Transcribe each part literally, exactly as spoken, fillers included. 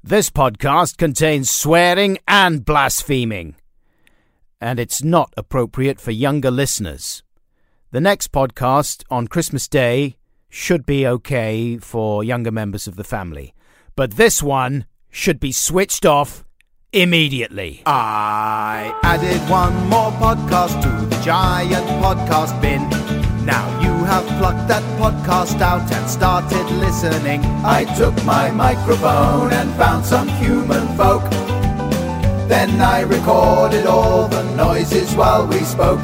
This podcast contains swearing and blaspheming, and it's not appropriate for younger listeners. The next podcast on Christmas Day should be okay for younger members of the family, but this one should be switched off immediately. I added one more podcast to the giant podcast bin. Now you have plucked that podcast out and started listening. I took my microphone and found some human folk. Then I recorded all the noises while we spoke.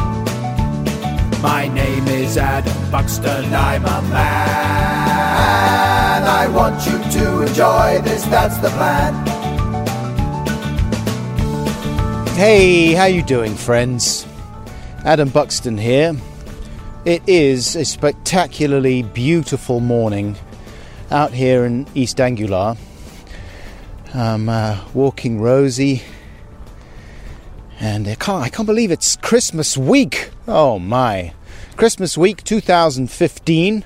My name is Adam Buxton, I'm a man. I want you to enjoy this, that's the plan. Hey, how you doing, friends? Adam Buxton here. It is a spectacularly beautiful morning out here in East Anglia. I'm uh, walking Rosie, and I can't, I can't believe it's Christmas week. Oh my. Christmas week two thousand fifteen.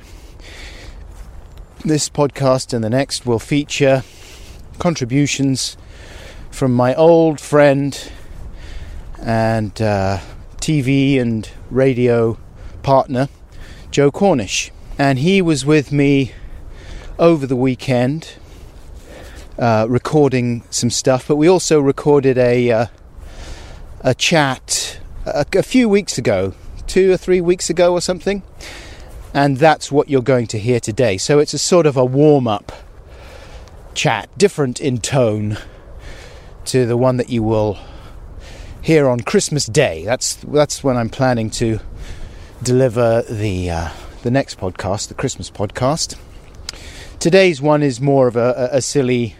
This podcast and the next will feature contributions from my old friend and uh, T V and radio partner, Joe Cornish. And he was with me over the weekend uh, recording some stuff, but we also recorded a uh, a chat a, a few weeks ago, two or three weeks ago or something, and that's what you're going to hear today. So it's a sort of a warm-up chat, different in tone to the one that you will hear on Christmas Day. That's that's when I'm planning to deliver the uh, the next podcast, the Christmas podcast. Today's one is more of a, a, a silly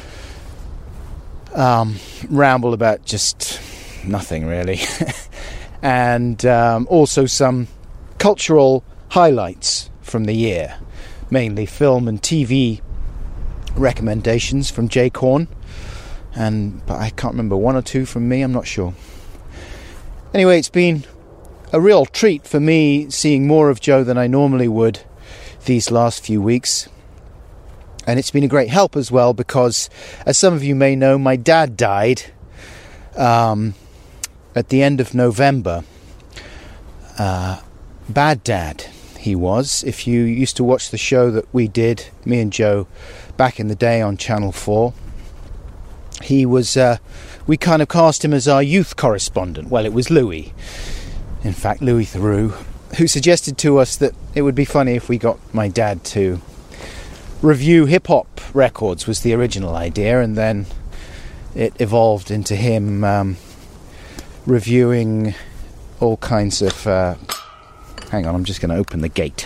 um, ramble about just nothing really, and um, also some cultural highlights from the year, mainly film and T V recommendations from Jay Corn, and but I can't remember, one or two from me, I'm not sure. Anyway, it's been a real treat for me seeing more of Joe than I normally would these last few weeks. And it's been a great help as well because, as some of you may know, my dad died um, at the end of November. Uh, bad dad, he was. If you used to watch the show that we did, me and Joe, back in the day on Channel four, he was, uh, we kind of cast him as our youth correspondent. Well, it was Louis. In fact, Louis Theroux, who suggested to us that it would be funny if we got my dad to review hip-hop records, was the original idea, and then it evolved into him um, reviewing all kinds of... Uh, hang on, I'm just going to open the gate.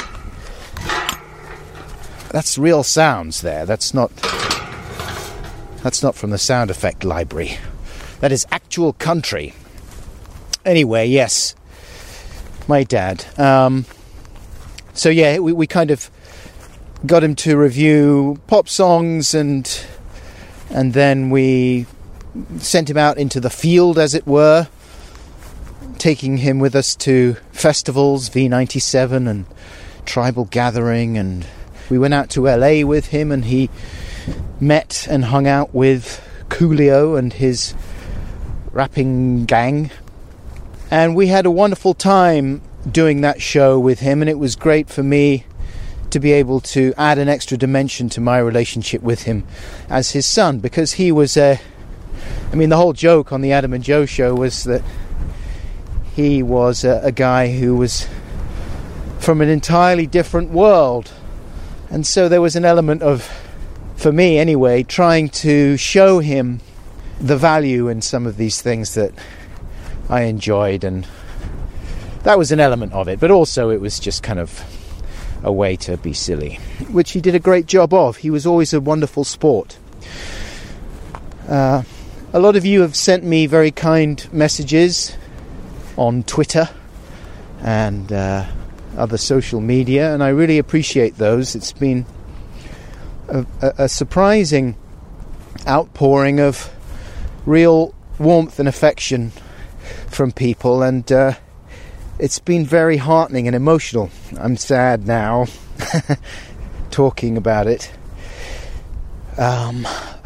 That's real sounds there. That's not... That's not from the sound effect library. That is actual country. Anyway, yes. My dad. Um, so yeah, we, we kind of got him to review pop songs, and and then we sent him out into the field, as it were, taking him with us to festivals, V ninety-seven and Tribal Gathering, and we went out to L A with him, and he met and hung out with Coolio and his rapping gang. And we had a wonderful time doing that show with him, and it was great for me to be able to add an extra dimension to my relationship with him as his son, because he was a... I mean, the whole joke on the Adam and Joe show was that he was a, a guy who was from an entirely different world. And so there was an element of, for me anyway, trying to show him the value in some of these things that I enjoyed, and that was an element of it, but also it was just kind of a way to be silly, which he did a great job of. He was always a wonderful sport. Uh, a lot of you have sent me very kind messages on Twitter and uh, other social media, and I really appreciate those. It's been a, a, a surprising outpouring of real warmth and affection from people, and uh, it's been very heartening and emotional. I'm sad now talking about it. Um,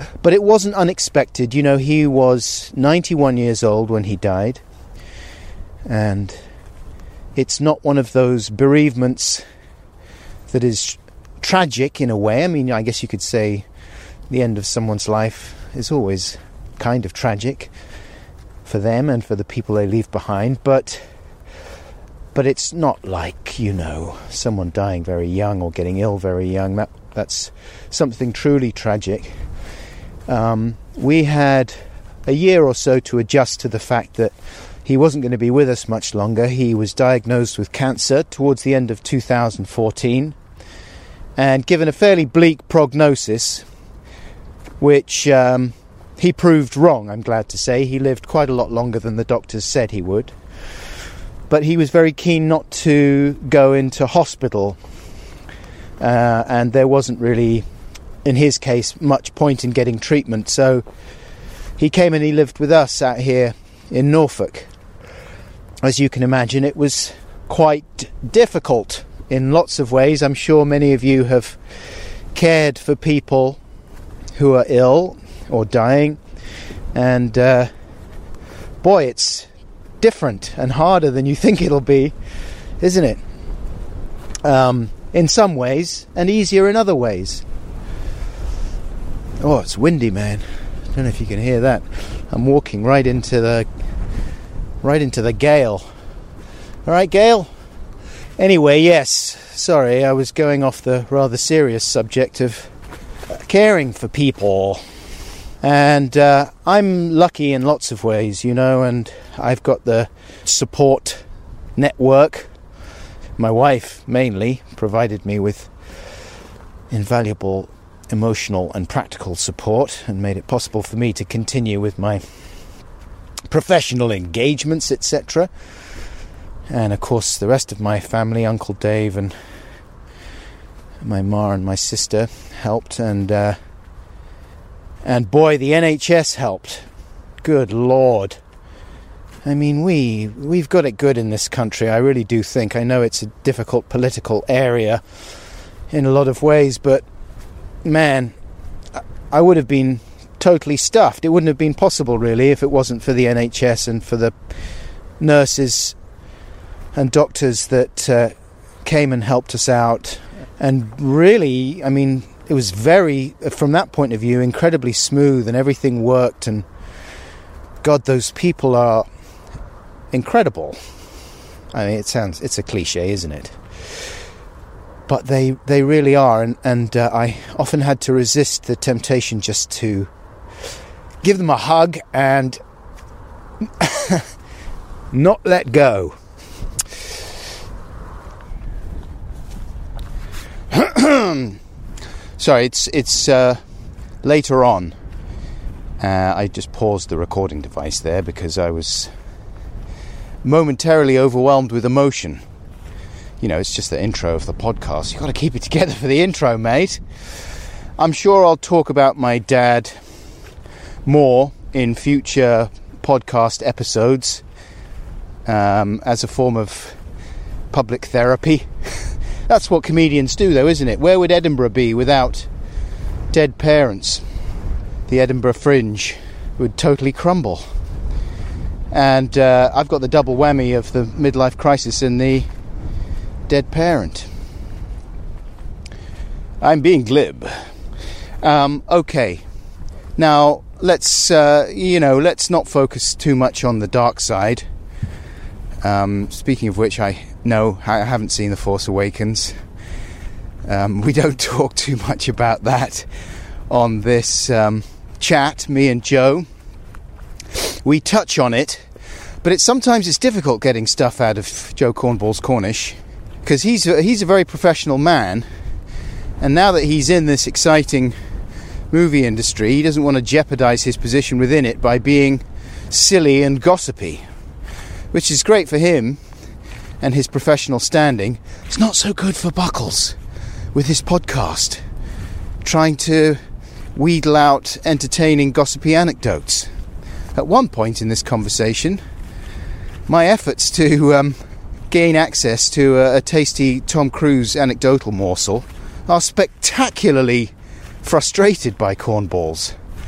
but it wasn't unexpected. You know, he was ninety-one years old when he died, and it's not one of those bereavements that is tragic in a way. I mean, I guess you could say the end of someone's life is always kind of tragic for them and for the people they leave behind, but but it's not like, you know, someone dying very young or getting ill very young. That that's something truly tragic. Um, we had a year or so to adjust to the fact that he wasn't going to be with us much longer. He was diagnosed with cancer towards the end of two thousand fourteen, and given a fairly bleak prognosis, which um, he proved wrong, I'm glad to say. He lived quite a lot longer than the doctors said he would. But he was very keen not to go into hospital, uh, and there wasn't really, in his case, much point in getting treatment. So he came and he lived with us out here in Norfolk. As you can imagine, it was quite difficult in lots of ways. I'm sure many of you have cared for people who are ill or dying, and uh, boy, it's different and harder than you think it'll be, isn't it? Um, in some ways, and easier in other ways. Oh, it's windy, man. I don't know if you can hear that. I'm walking right into the right into the gale. All right, Gale? Anyway, yes, sorry, I was going off the rather serious subject of caring for people. And uh, I'm lucky in lots of ways, you know, and I've got the support network. My wife, mainly, provided me with invaluable emotional and practical support and made it possible for me to continue with my professional engagements, et cetera. And, of course, the rest of my family, Uncle Dave and my ma and my sister helped, and... Uh, And boy, the N H S helped. Good Lord. I mean, we, we've got it good in this country, I really do think. I know it's a difficult political area in a lot of ways, but, man, I would have been totally stuffed. It wouldn't have been possible, really, if it wasn't for the N H S and for the nurses and doctors that uh, came and helped us out. And really, I mean... It was very, from that point of view, incredibly smooth, and everything worked, and God, those people are incredible. I mean, it sounds, it's a cliche, isn't it? But they, they really are, and, and uh, I often had to resist the temptation just to give them a hug and not let go. Sorry, it's it's uh, later on. Uh, I just paused the recording device there because I was momentarily overwhelmed with emotion. You know, it's just the intro of the podcast. You've got to keep it together for the intro, mate. I'm sure I'll talk about my dad more in future podcast episodes um, as a form of public therapy. That's what comedians do, though, isn't it? Where would Edinburgh be without dead parents? The Edinburgh Fringe would totally crumble. And uh, I've got the double whammy of the midlife crisis and the dead parent. I'm being glib. Um, okay. Now, let's, uh, you know, let's not focus too much on the dark side. Um, speaking of which, I no, I haven't seen The Force Awakens. Um, we don't talk too much about that on this um, chat, me and Joe. We touch on it, but it's sometimes it's difficult getting stuff out of Joe Cornballs Cornish, because he's a, he's a very professional man, and now that he's in this exciting movie industry, he doesn't want to jeopardize his position within it by being silly and gossipy, which is great for him and his professional standing. It's not so good for Buckles with his podcast, trying to wheedle out entertaining gossipy anecdotes. At one point in this conversation, my efforts to um, gain access to a, a tasty Tom Cruise anecdotal morsel are spectacularly frustrated by Cornballs.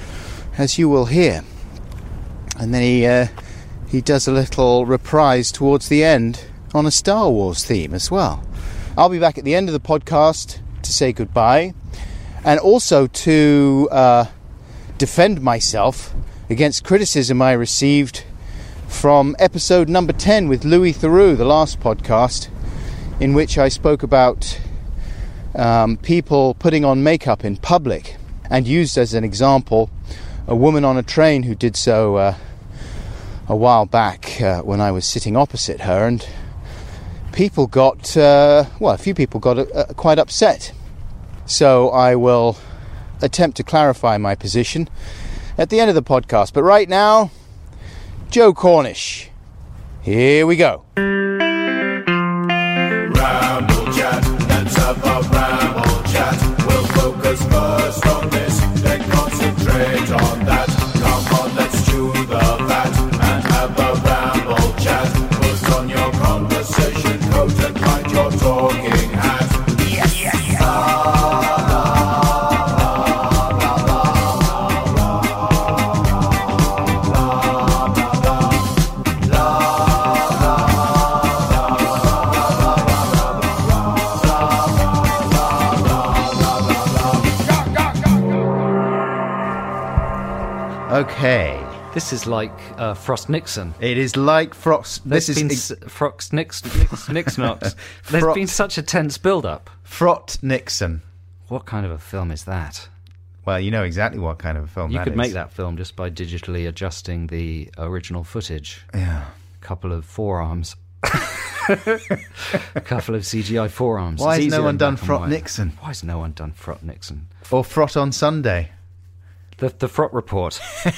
as you will hear. And then he uh, he does a little reprise towards the end on a Star Wars theme as well. I'll be back at the end of the podcast to say goodbye, and also to uh, defend myself against criticism I received from episode number ten with Louis Theroux, the last podcast, in which I spoke about um, people putting on makeup in public, and used as an example a woman on a train who did so uh, a while back uh, when I was sitting opposite her, and people got, uh, well, a few people got uh, quite upset. So I will attempt to clarify my position at the end of the podcast. But right now, Joe Cornish. Here we go. Ramble chat, let's have a ramble chat. We'll focus first on this, then concentrate on that. Come on, let's chew the fat and have a ramble chat. Put on your conversation coat and find your talking hat. Yes, yes, yes. Okay. This is like uh, Frost Nixon. It is like Frost. There's This been is s- Frost Nix Nix Nixnox. There's Frot- been such a tense build-up. Frot Nixon. What kind of a film is that? Well, you know exactly what kind of a film You that could is. make that film just by digitally adjusting the original footage. Yeah. A couple of forearms. A couple of C G I forearms. Why It's has no easier one in done black and Frot white. Nixon? Why has no one done Frot Nixon? Or Frot on Sunday. The the Frot Report.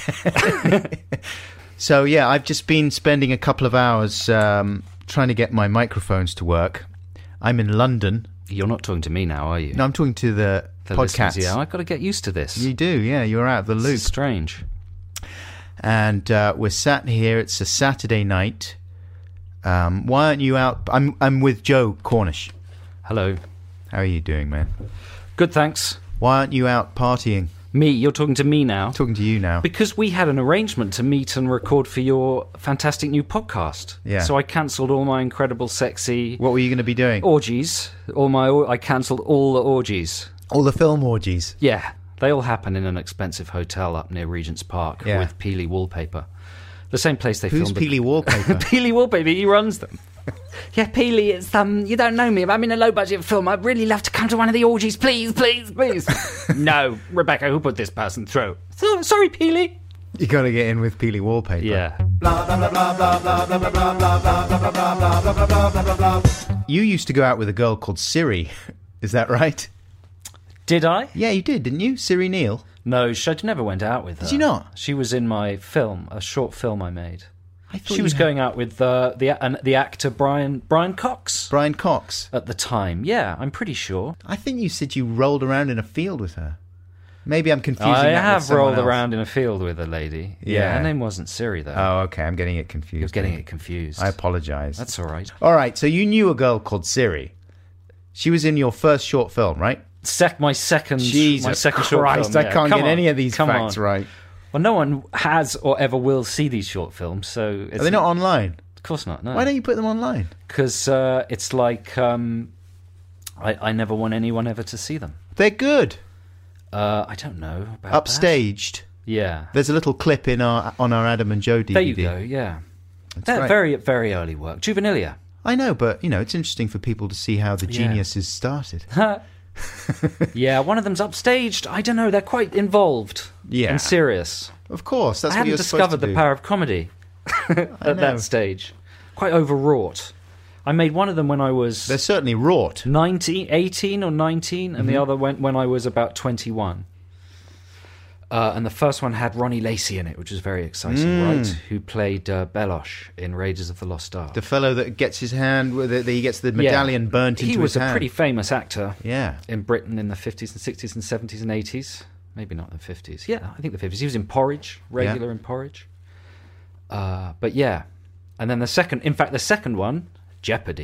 So, yeah, I've just been spending a couple of hours um, trying to get my microphones to work. I'm in London. You're not talking to me now, are you? No, I'm talking to the, The podcast. listeners, yeah, I've got to get used to this. You do, yeah, you're out of the This loop. is strange. And uh, we're sat here. It's a Saturday night. Um, why aren't you out? I'm I'm with Joe Cornish. Hello. How are you doing, man? Good, thanks. Why aren't you out partying? Me, you're talking to me now. Talking to you now. Because we had an arrangement to meet and record for your fantastic new podcast. Yeah. So I cancelled all my incredible, sexy What were you going to be doing? orgies. All my, I cancelled all the orgies. All the film orgies. Yeah, they all happen in an expensive hotel up near Regent's Park Yeah. with Peely wallpaper. The same place they Who's filmed. Peely Wallpaper? Peely Wallpaper, he runs them. Yeah, Peely, it's um, you don't know me, but I'm in a low-budget film. I'd really love to come to one of the orgies, please, please, please. No, Rebecca, who put this person through? So, sorry, Peely. You got to get in with Peely Wallpaper. Yeah. You used to go out with a girl called Siri. Is that right? Did I? Yeah, you did, didn't you? Siri Neal. No, sh- I never went out with her. Did you not? She was in my film, a short film I made. I thought She was you had- going out with uh, the an, the actor Brian Brian Cox Brian Cox. at the time. Yeah, I'm pretty sure. I think you said you rolled around in a field with her. Maybe I'm confusing I that with have someone rolled else. around in a field with a lady. Yeah, Yeah. her name wasn't Siri though. Oh, okay. I'm getting it confused. You're getting then. it confused. I apologise. That's all right. All right, so you knew a girl called Siri. She was in your first short film, right? Sec my second Jesus my second short Christ, film. I yeah. can't Come get on. any of these Come facts on. right. Well, no one has or ever will see these short films, so it's Are they not online? Of course not. No. Why don't you put them online? Because uh, it's like um, I, I never want anyone ever to see them. They're good. Uh, I don't know about Upstaged. that. Yeah. There's a little clip in our on our Adam and Joe D V D. There you go. Yeah. That's They're right. very very early work. Juvenilia. I know, but you know, it's interesting for people to see how the Yeah. geniuses started. Yeah, one of them's upstaged. I don't know. They're quite involved. Yeah. And serious. Of course, that's I what hadn't you're supposed discovered to the do. power of comedy at know. that stage. Quite overwrought. I made one of them when I was They're certainly wrought. nineteen, eighteen or nineteen, and Mm-hmm. the other went when I was about twenty-one. Uh, and the first one had Ronnie Lacey in it, which was very exciting, Mm. right? Who played uh, Belosh in Raiders of the Lost Ark. The fellow that gets his hand, with it, he gets the medallion Yeah. burnt into He was his a hand. pretty famous actor Yeah. in Britain in the fifties and sixties and seventies and eighties. Maybe not the fifties. Yeah, I think the fifties. He was in Porridge, regular Yeah. in Porridge. Uh, but yeah. And then the second, in fact, the second one, Jeopardy,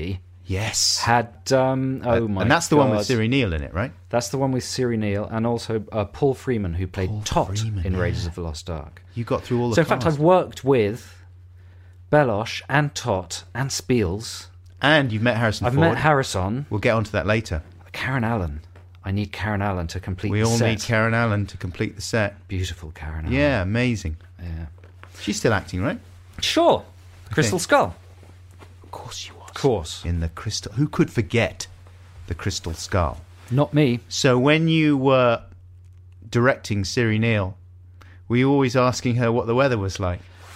Yes. Had um, oh Uh, my, and that's the God. one with Ciri Neal in it, right? That's the one with Ciri Neal and also uh, Paul Freeman, who played Paul Tot Freeman, in yeah. Raiders of the Lost Ark. You got through all the So in fact, cast. I've worked with Belosh and Tot and Spiels. And you've met Harrison I've Ford. met Harrison. We'll get onto that later. Karen Allen. I need Karen Allen to complete We the all set. need Karen Allen to complete the set. Beautiful Karen Allen. Yeah, amazing. Yeah. She's still acting, right? Sure. Crystal Skull. Of course she was. Of course. In the Crystal... Who could forget the Crystal Skull? Not me. So when you were directing Ciri Neal, were you always asking her what the weather was like?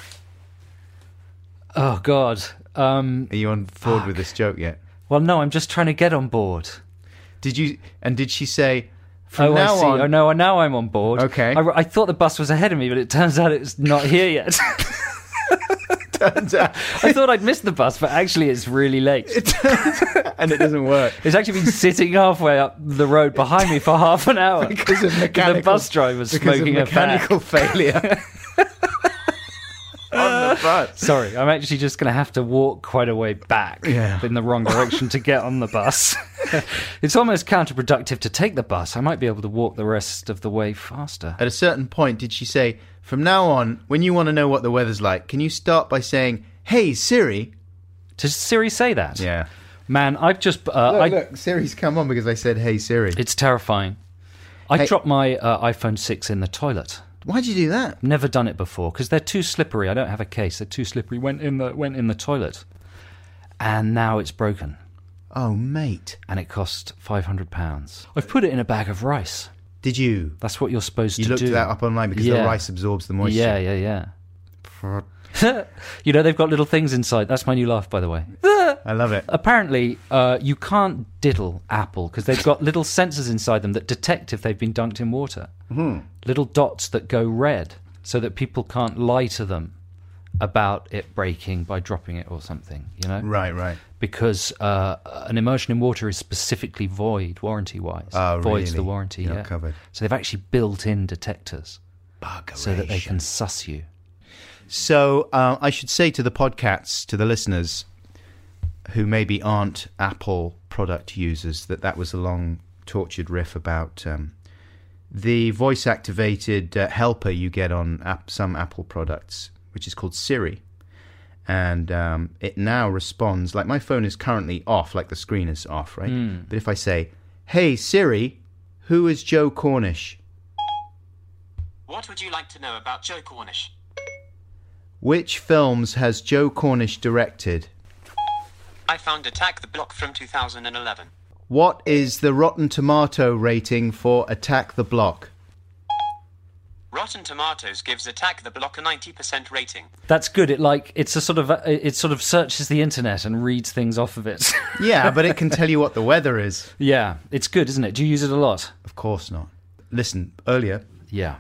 Oh, God. Um, Are you on board Fuck. with this joke yet? well, no, I'm just trying to get on board. Did you... And did she say... From oh, now I see. on... Oh, no, now I'm on board. Okay. I, I thought the bus was ahead of me, but it turns out it's not here yet. Turns out... I thought I'd missed the bus, but actually it's really late. and it doesn't work. It's actually been sitting halfway up the road behind me for half an hour. Because of mechanical... The bus driver's because smoking of a fat. mechanical failure. on the bus. Sorry, I'm actually just going to have to walk quite a way back Yeah. in the wrong direction to get on the bus. It's almost counterproductive to take the bus. I might be able to walk the rest of the way faster. At a certain point, did she say, from now on, when you want to know what the weather's like, can you start by saying, hey, Siri? Does Siri say that? Yeah. Man, I've just... Uh, Look, I, look, Siri's come on because I said, hey, Siri. It's terrifying. I Hey- dropped my uh, iPhone six in the toilet. Why'd you do that? Never done it before because they're too slippery. I don't have a case. They're too slippery. Went in the went in the toilet, and now it's broken. Oh, mate. And it cost five hundred pounds. I've put it in a bag of rice. Did you? That's what you're supposed You to looked do. that up online because Yeah. the rice absorbs the moisture. Yeah, yeah, yeah. You know they've got little things inside. That's my new laugh, by the way. I love it. Apparently, uh, you can't diddle Apple because they've got little sensors inside them that detect if they've been dunked in water. Mm-hmm. Little dots that go red so that people can't lie to them about it breaking by dropping it or something, you know? Right, right. Because uh, an immersion in water is specifically void, warranty-wise. Oh, Voids really? the warranty, You're yeah. not covered. So they've actually built in detectors Buggeration. so that they can suss you. So uh, I should say to the podcasts, to the listeners who maybe aren't Apple product users, that that was a long, tortured riff about um, the voice-activated uh, helper you get on app- some Apple products, which is called Siri. And um, it now responds, like my phone is currently off, like the screen is off, right? Mm. But if I say, hey, Siri, who is Joe Cornish? What would you like to know about Joe Cornish? Which films has Joe Cornish directed? I found Attack the Block from two thousand eleven. What is the Rotten Tomato rating for Attack the Block? Rotten Tomatoes gives Attack the Block a ninety percent rating. That's good. It like it's a sort of it sort of searches the internet and reads things off of it. Yeah, but it can tell you what the weather is. Yeah, it's good, isn't it? Do you use it a lot? Of course not. Listen, earlier Yeah.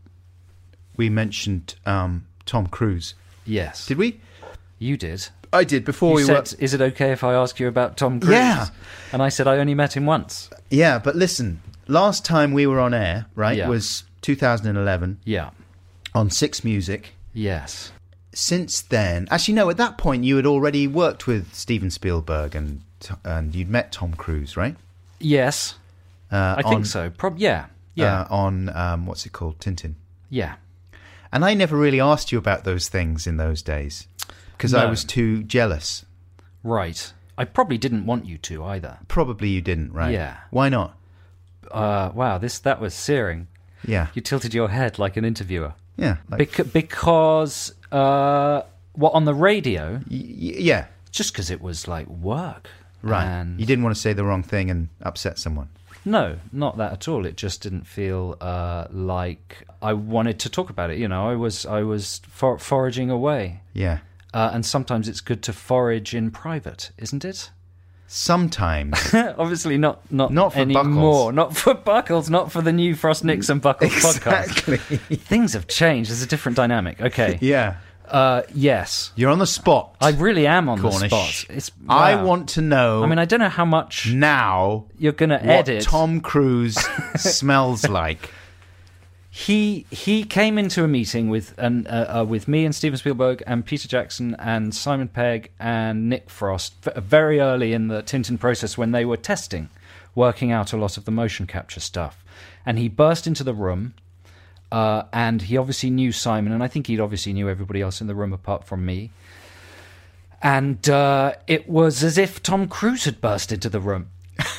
we mentioned um, Tom Cruise. Yes. Did we? You did. I did before You we said, were. "Is it okay if I ask you about Tom Cruise?" Yeah. And I said I only met him once. Yeah, but listen, last time we were on air, right, Yeah. was two thousand eleven Yeah. on Six Music. Yes. Since then, actually, no, at that point you had already worked with Steven Spielberg and and you'd met Tom Cruise, right? Yes. Uh, I think on, so. Prob- yeah. Yeah. Uh, on um, what's it called, Tintin. yeah. And I never really asked you about those things in those days because I No. was too jealous. Right. I probably didn't want you to either. Probably you didn't, right? Yeah. Why not? Uh, wow. This that was searing. Yeah. You tilted your head like an interviewer. Yeah. Like, Bec- because uh, what on the radio? y- y- yeah. Just because it was like work. Right. And You didn't want to say the wrong thing and upset someone. No, not that at all. It just didn't feel uh, like I wanted to talk about it. You know, I was I was for- foraging away, Yeah. uh, and sometimes it's good to forage in private, isn't it? Sometimes. Obviously, not not Not for anymore. Buckles. Not for Buckles. Not for the new Frost Nixon Buckles podcast. Exactly. Things have changed. There's a different dynamic. Okay. Yeah. Uh, yes, You're on the spot. I really am on Cornish. the spot. It's. I wow. want to know I mean, I don't know how much now you're going to what edit. Tom Cruise smells like. he he came into a meeting with and uh, uh, with me and Steven Spielberg and Peter Jackson and Simon Pegg and Nick Frost v- very early in the Tintin process when they were testing, working out a lot of the motion capture stuff. And he burst into the room, uh, and he obviously knew Simon, and I think he obviously knew everybody else in the room apart from me. And uh, it was as if Tom Cruise had burst into the room.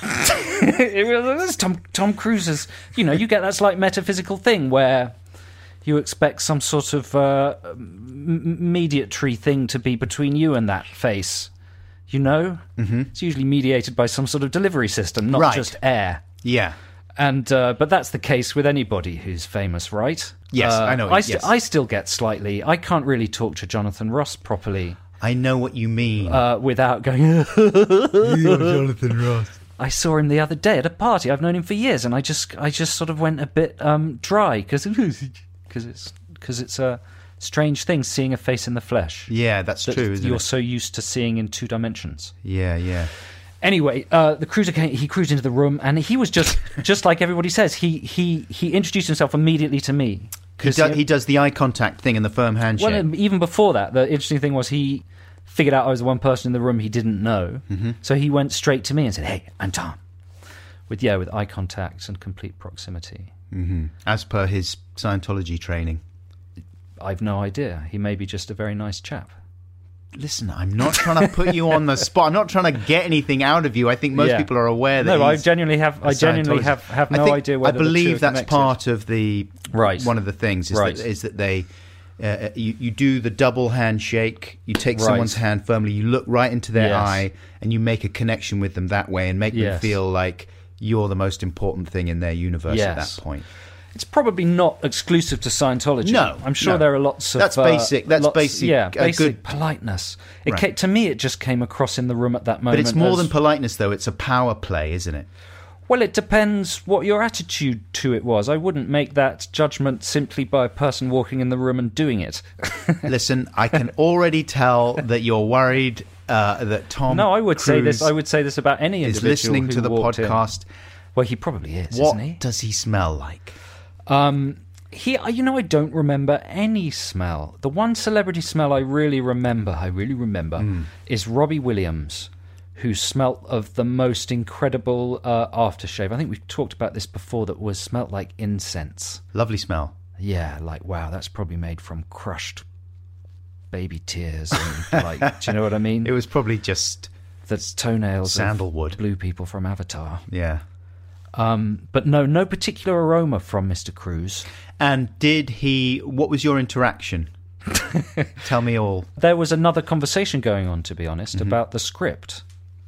It was Tom Tom Cruise's, you know, you get that slight metaphysical thing where you expect some sort of uh, m- mediatory thing to be between you and that face, you know? Mm-hmm. It's usually mediated by some sort of delivery system, not Right. just air. Yeah. And uh, but that's the case with anybody who's famous, right? Yes, uh, I know, I, st- yes. I still get slightly. I can't really talk to Jonathan Ross properly I know what you mean. uh, without going. Jonathan Ross. I saw him the other day at a party. I've known him for years, and I just, I just sort of went a bit um, dry because, because it's, because it's a strange thing seeing a face in the flesh. Yeah, that's that true, isn't you're it? so used to seeing in two dimensions. Yeah, yeah. Anyway, uh, the cruiser came, he cruised into the room, and he was just, just like everybody says. He he he introduced himself immediately to me. He, do, he does the eye contact thing and the firm handshake. Well, even before that, the interesting thing was he figured out I was the one person in the room he didn't know. Mm-hmm. So he went straight to me and said, "Hey, I'm Tom." With yeah, with eye contact and complete proximity. Mm-hmm. As per his Scientology training. I've no idea. He may be just a very nice chap. Listen, I'm not trying to put you on the spot. I'm not trying to get anything out of you. I think most Yeah. people are aware that No, I he's genuinely have. a I genuinely Scientologist. have, have I no think- idea I whether the two believe are that's connected. part of the Right. one of the things is, Right. that, is that they uh, you, you do the double handshake. You take Right. someone's hand firmly. You look right into their Yes. eye, and you make a connection with them that way, and make them Yes. feel like you're the most important thing in their universe at Yes. that point. It's probably not exclusive to Scientology. No, I'm sure no. there are lots of. That's uh, basic- that's lots- basic, Yeah, a basic good- politeness. It Right. ca- to me, it just came across in the room at that moment. But it's more as- than politeness, though. It's a power play, isn't it? Well, it depends what your attitude to it was. I wouldn't make that judgment simply by a person walking in the room and doing it. Listen, I can already tell that you're worried uh, that Tom No, I would say this. Cruise I would say this about any is individual listening who to the walked in. podcast. Well, he probably is, What isn't he? does he smell like? Um, he, you know, I don't remember any smell. The one celebrity smell I really remember, I really remember, Hmm. is Robbie Williams, who smelt of the most incredible uh, aftershave. I think we've talked about this before. That was smelt like incense. Lovely smell. Yeah, like wow, that's probably made from crushed baby tears. And, like, do you know what I mean? It was probably just the toenails sandalwood. of blue people from Avatar. Yeah. Um, but no, no particular aroma from Mister Cruise. And did he? What was your interaction? Tell me all. There was another conversation going on, to be honest, Mm-hmm. about the script.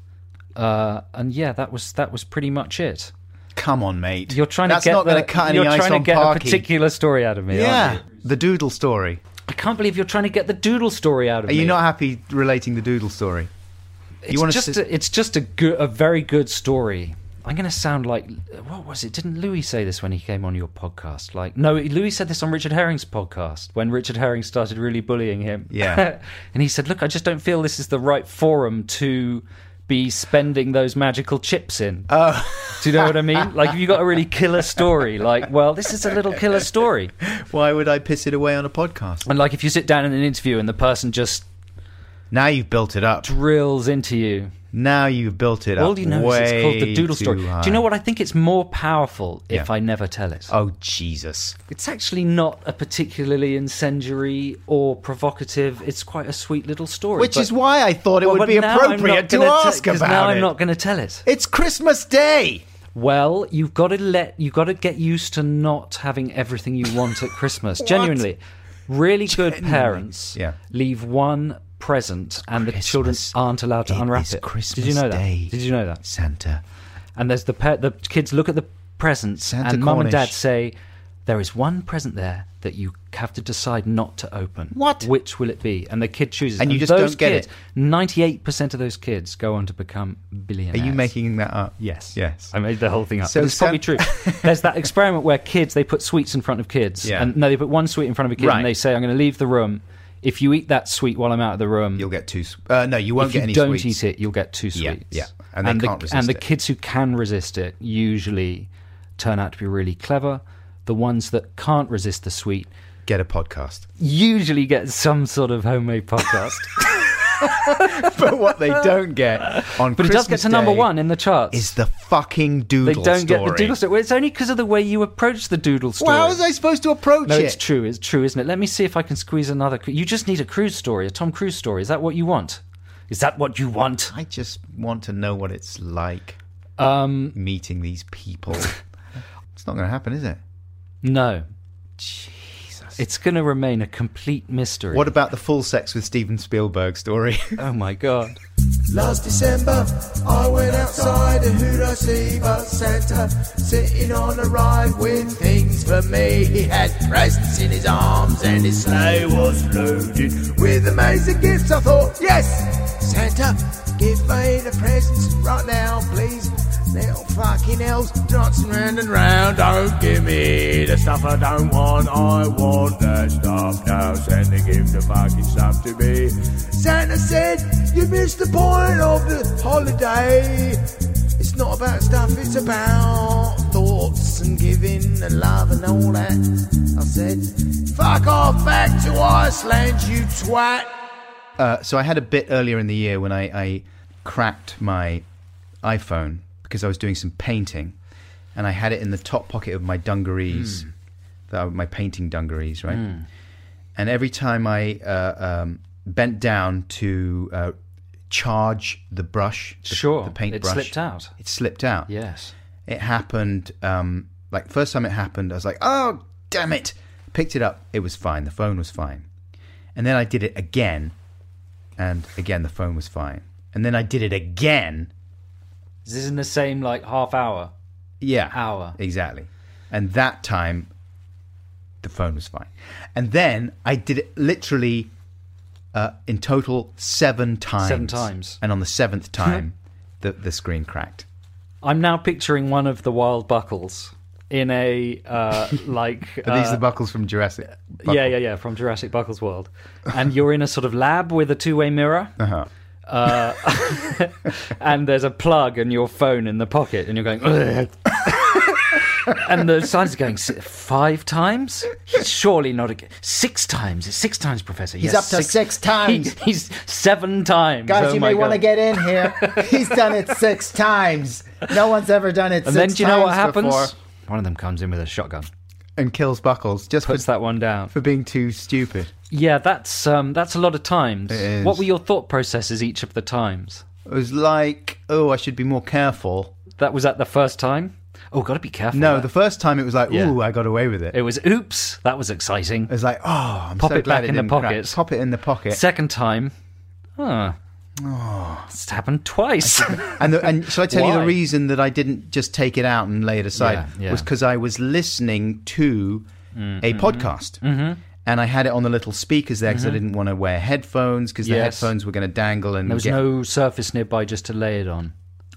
Uh, and yeah, that was that was pretty much it. Come on, mate. You're trying That's to get not the, going to cut any you're ice trying on to get Parky. a particular story out of me. Yeah, aren't you? the Doodle story. I can't believe you're trying to get the Doodle story out of Are me. you not happy relating the Doodle story? It's you wanna just sit- a, it's just a good, a very good story. I'm going to sound like, what was it? Didn't Louis say this when he came on your podcast? Like, no, Louis said this on Richard Herring's podcast when Richard Herring started really bullying him. Yeah. And he said, look, I just don't feel this is the right forum to be spending those magical chips in. Oh. Do you know what I mean? Like, if you got a really killer story, like, well, this is a little killer story. Why would I piss it away on a podcast? And like, if you sit down in an interview and the person just Now you've built it up. drills into you. Now you've built it up. All you know is it's called the Doodle way Story. too Do high. you know what? I think it's more powerful if Yeah. I never tell it. Oh, Jesus. It's actually not a particularly incendiary or provocative. It's quite a sweet little story. Which but- is why I thought it Well, would but be now I'm appropriate not to gonna ask te- 'cause about now it. I'm not going to tell it. It's Christmas Day. Well, you've got to let you've got to get used to not having everything you want at Christmas. Genuinely, really good Genuinely. parents Yeah. leave one present and the Christmas. children aren't allowed to It unwrap is it. Christmas Did you know that? Day. Did you know that? Santa. And there's the pa- the kids look at the presents, Santa and mum and dad Cornish. say, "There is one present there that you have to decide not to open. What? Which will it be?" And the kid chooses. And you just those don't get kids, it. ninety-eight percent of those kids go on to become Are billionaires. you making that up? Yes. Yes. I made the whole thing up. So But it's Sam- probably true. There's that experiment where kids, they put sweets in front of kids. Yeah. And no, they put one sweet in front of a kid Right. and they say, "I'm going to leave the room. If you eat that sweet while I'm out of the room, You'll get two. s- Uh, no, you won't if get you any don't sweets. eat it, you'll get two Yeah, sweets." yeah. And they the, can't resist And the it. kids who can resist it usually turn out to be really clever, the ones that can't resist the sweet, Get a podcast. usually get some sort of homemade podcast. But what they don't get on But it does get to number one in the charts. is the fucking doodle They don't story. get the doodle story. Well, it's only because of the way you approach the doodle story. Well, how was I supposed to approach No, it? it's true. It's true, isn't it? Let me see if I can squeeze another. cru- You just need a cruise story, a Tom Cruise story. Is that what you want? Is that what you want? I just want to know what it's like Um, meeting these people. It's not going to happen, is it? no. Jesus. It's going to remain a complete mystery. What about the full sex with Steven Spielberg story? Oh my god. Last December, I went outside and who'd I see but Santa sitting on a ride with things for me. He had presents in his arms and his sleigh was loaded with amazing gifts. I thought, yes, Santa, give me the presents right now, please. Little fucking elves dancing round and round. Don't give me the stuff I don't want. I want that stuff now. Send the gift of fucking stuff to me. Santa said, you missed the point of the holiday. It's not about stuff, it's about thoughts and giving and love and all that. I said, fuck off back to Iceland, you twat. Uh, so I had a bit earlier in the year when I, I cracked my iPhone because I was doing some painting, and I had it in the top pocket of my dungarees, Mm. the, my painting dungarees, right? Mm. And every time I uh, um, bent down to uh, charge the brush, the, Sure. the paint it brush, slipped out. It slipped out. Yes. It happened, um, like, first time it happened, I was like, oh, damn it. Picked it up, it was fine, the phone was fine. And then I did it again, and again the phone was fine. And then I did it again. Is this in the same, like, half hour? Yeah. Hour. Exactly. And that time, the phone was fine. And then I did it literally, uh, in total, seven times. Seven times. And on the seventh time, the, the screen cracked. I'm now picturing one of the wild buckles in a, uh, like... Are these uh, the buckles from Jurassic Buckle? Yeah, yeah, yeah, from Jurassic Buckles World. And you're in a sort of lab with a two-way mirror. Uh-huh. Uh, and there's a plug and your phone in the pocket, and you're going, ugh. And the scientist is going, five times? He's surely not again. Six times. It's six times, Professor. He's Yes, up to six times. He, he's seven times. Guys, Oh you my may want to God. get in here. He's done it six times. No one's ever done it And six then do you know what times happens? before. One of them comes in with a shotgun, And kills Buckles just for, puts that one down. for being too stupid. Yeah, that's um, that's a lot of times. It is. What were your thought processes each of the times? It was like, oh, I should be more careful. That was at the first time? Oh, got to be careful. No, there. the first time it was like, Yeah. ooh, I got away with it. It was oops. That was exciting. It was like, oh, I'm Pop so it glad back it in the didn't crack. pocket. Pop it in the pocket. Second time, huh. Oh, it's happened twice. And the, and shall I tell you Why? the reason that I didn't just take it out and lay it aside Yeah, yeah. was because I was listening to Mm-hmm. a podcast. Mm-hmm. And I had it on the little speakers there because I didn't want to wear headphones because the Yes. headphones were going to dangle and There was get... no surface nearby just to lay it on.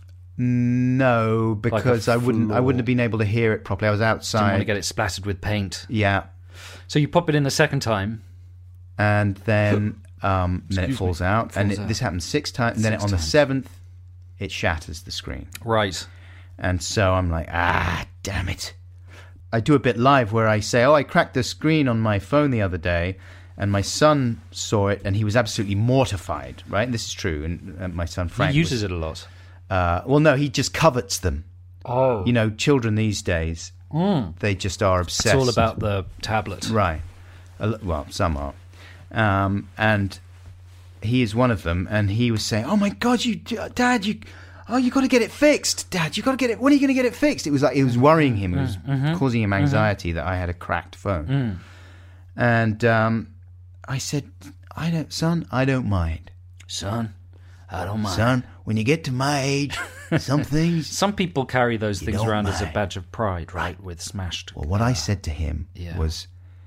No, because I wouldn't. I floor. wouldn't have been able to hear it properly. I was Didn't outside. want to get it splattered with paint. Yeah, So you pop it in the second time. and then um, then it Excuse falls me. out, and Falls it, out. this happens six times. And then Six on the times. seventh, it shatters the screen, Right. and so I'm like, ah, damn it! I do a bit live where I say, oh, I cracked the screen on my phone the other day, and my son saw it, and he was absolutely mortified. Right, and this is true. And uh, my son Frank He uses was, it a lot. Uh, well, no, he just covets them. Oh. You know, children these days, they just are obsessed. It's all about the tablet. Right. A l- Well, some are. Um, and he is one of them. And he was saying, oh, my God, you, Dad, you... Oh, you got to get it fixed, Dad. You got to get it... When are you going to get it fixed? It was like... It was worrying him. It was Mm-hmm. causing him anxiety that I had a cracked phone. Mm. And um, I said, I don't... Son, I don't mind. Son, I don't mind. Son, when you get to my age, some things... Some people carry those You things don't around as a mind. badge of pride, right? With smashed. Well, what I said to him Yeah. was,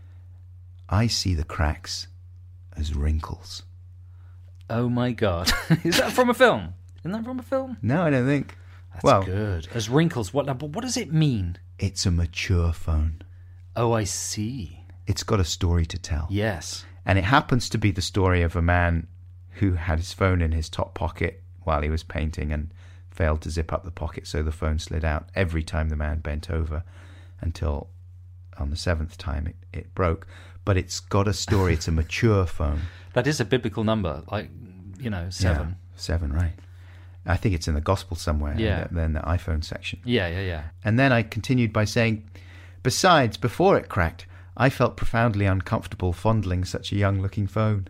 I see the cracks as wrinkles. Oh my God. Is that from a film? Isn't that from a film? No, I don't think. That's well, good. As wrinkles. What? But what does it mean? it's a mature phone. Oh, I see. It's got a story to tell. Yes. And it happens to be the story of a man who had his phone in his top pocket while he was painting and failed to zip up the pocket, so the phone slid out every time the man bent over until on the seventh time it, it broke. But it's got a story. It's a mature phone. That is a biblical number, like, you know, seven. Yeah, seven, right. I think it's in the gospel somewhere. Yeah. Then the iPhone section. Yeah, yeah, yeah. And then I continued by saying, besides, before it cracked, I felt profoundly uncomfortable fondling such a young-looking phone.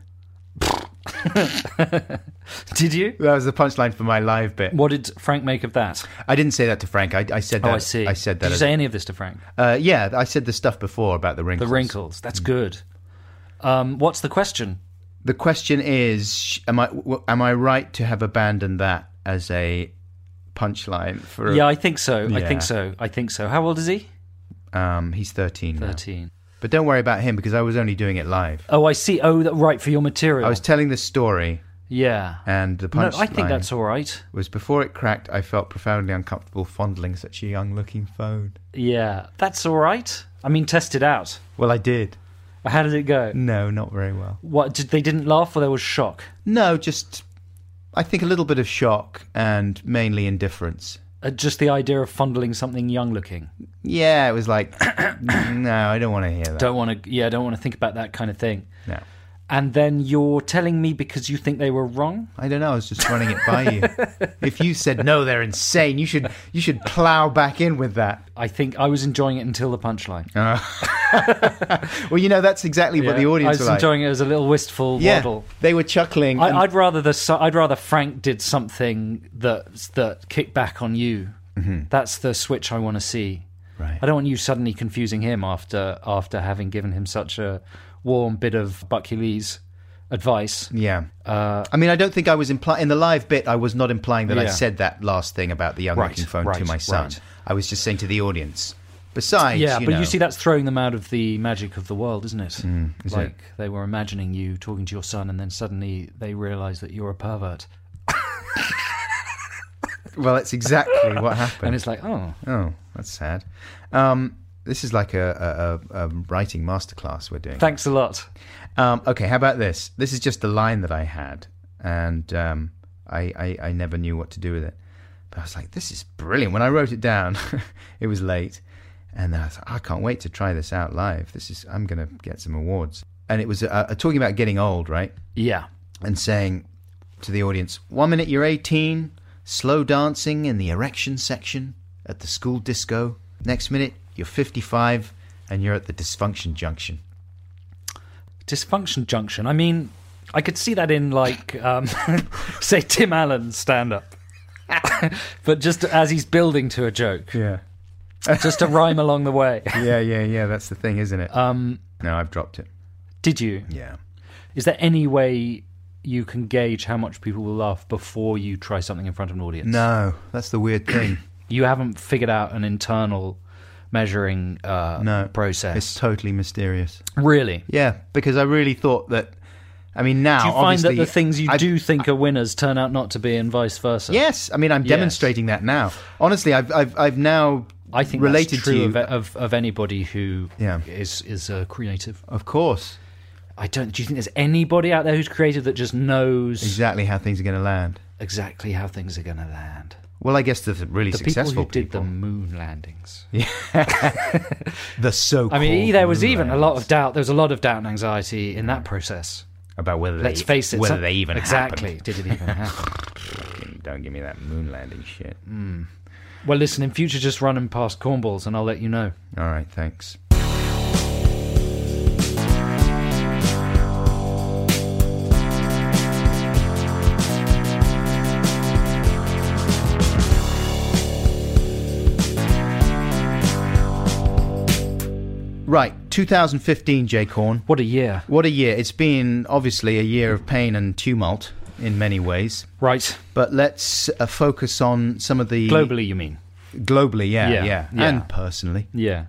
Did you? That was the punchline for my live bit. What did Frank make of that? I didn't say that to Frank. I, I said that. Oh, I see. I said that. Did you as, say any of this to Frank? Uh, yeah, I said the stuff before about the wrinkles. The wrinkles. That's good. Um, what's the question? The question is, am I w- am I right to have abandoned that as a punchline for? A, Yeah, I think so. I Yeah. think so. I think so. How old is he? um, he's thirteen. now. Thirteen. But don't worry about him because I was only doing it live. Oh, I see. Oh, that, right, for your material. I was telling the story, yeah. and the No, punchline I think that's all right. was before it cracked. I felt profoundly uncomfortable fondling such a young-looking phone. Yeah, that's all right. I mean, test it out. Well, I did. How did it go? No, not very well. What did they didn't laugh or there was shock? No, just I think a little bit of shock and mainly indifference. Uh, just the idea of fondling something young looking. Yeah, it was like, no, I don't want to hear that. Don't want to. Yeah, don't want to think about that kind of thing. No. And then you're telling me because you think they were wrong? I don't know. I was just running it by you. If you said no, they're insane. You should you should plow back in with that. I think I was enjoying it until the punchline. Uh, well, you know that's exactly what Yeah, the I audience was were like. enjoying it as a little wistful Yeah, waddle. they were chuckling. and- I, I'd rather the so- I'd rather Frank did something that that kicked back on you. Mm-hmm. That's the switch I want to see. Right. I don't want you suddenly confusing him after after having given him such a warm bit of Buckulees advice. Yeah. Uh, I mean, I don't think I was implying in the live bit. I was not implying that I Yeah. said that last thing about the young-looking Right, phone to right, my son. right. I was just saying to the audience. Besides, yeah, you but know, you see, that's throwing them out of the magic of the world, isn't it? Mm, is like it? they were imagining you talking to your son, and then suddenly they realise that you're a pervert, well, that's exactly what happened. and it's like, oh, Oh, that's sad. Um, this is like a, a, a, a writing masterclass we're doing. thanks a lot. Um, okay, how about this? This is just a line that I had, and um, I, I, I never knew what to do with it. But I was like, this is brilliant. When I wrote it down, it was late, and then I was like, I can't wait to try this out live. This is I'm going to get some awards. And it was uh, uh, talking about getting old, right? Yeah, And saying to the audience, one minute you're eighteen, slow dancing in the erection section at the school disco. Next minute, you're fifty-five, and you're at the dysfunction junction. dysfunction junction. I mean, I could see that in like, um, say, Tim Allen's stand-up, but just as he's building to a joke, Yeah. just to rhyme along the way. Yeah, yeah, yeah, that's the thing, isn't it? Um, No, I've dropped it. did you? Yeah. Is there any way you can gauge how much people will laugh before you try something in front of an audience? No, that's the weird thing. You haven't figured out an internal measuring uh, No. process. It's totally mysterious. Really? Yeah, because I really thought that, I mean, now, Do you find that obviously, the things you I've- do think are winners turn out not to be, and vice versa? Yes, I mean, I'm Yes. demonstrating that now. Honestly, I've, I've, I've now I think related that's true to you. of, of of anybody who Yeah. is is uh, creative. Of course, I don't. Do you think there's anybody out there who's creative that just knows exactly how things are going to land. exactly how things are going to land? Well, I guess the really The people successful who did the moon landings. the so. I mean, there was even a lot of doubt. There was a lot of doubt and anxiety in that process. about whether Let's they, face it, whether some- they even exactly. happened. Did it even happen? Don't give me that moon landing shit. Well, listen. In future, just run and past cornballs, and I'll let you know. All right, thanks. Right, two thousand fifteen, Jay Corn. What a year! What a year. It's been, obviously, a year of pain and tumult in many ways. Right, But let's uh, focus on some of the... globally, you mean? Globally, yeah, Yeah, yeah, yeah. and personally. Yeah.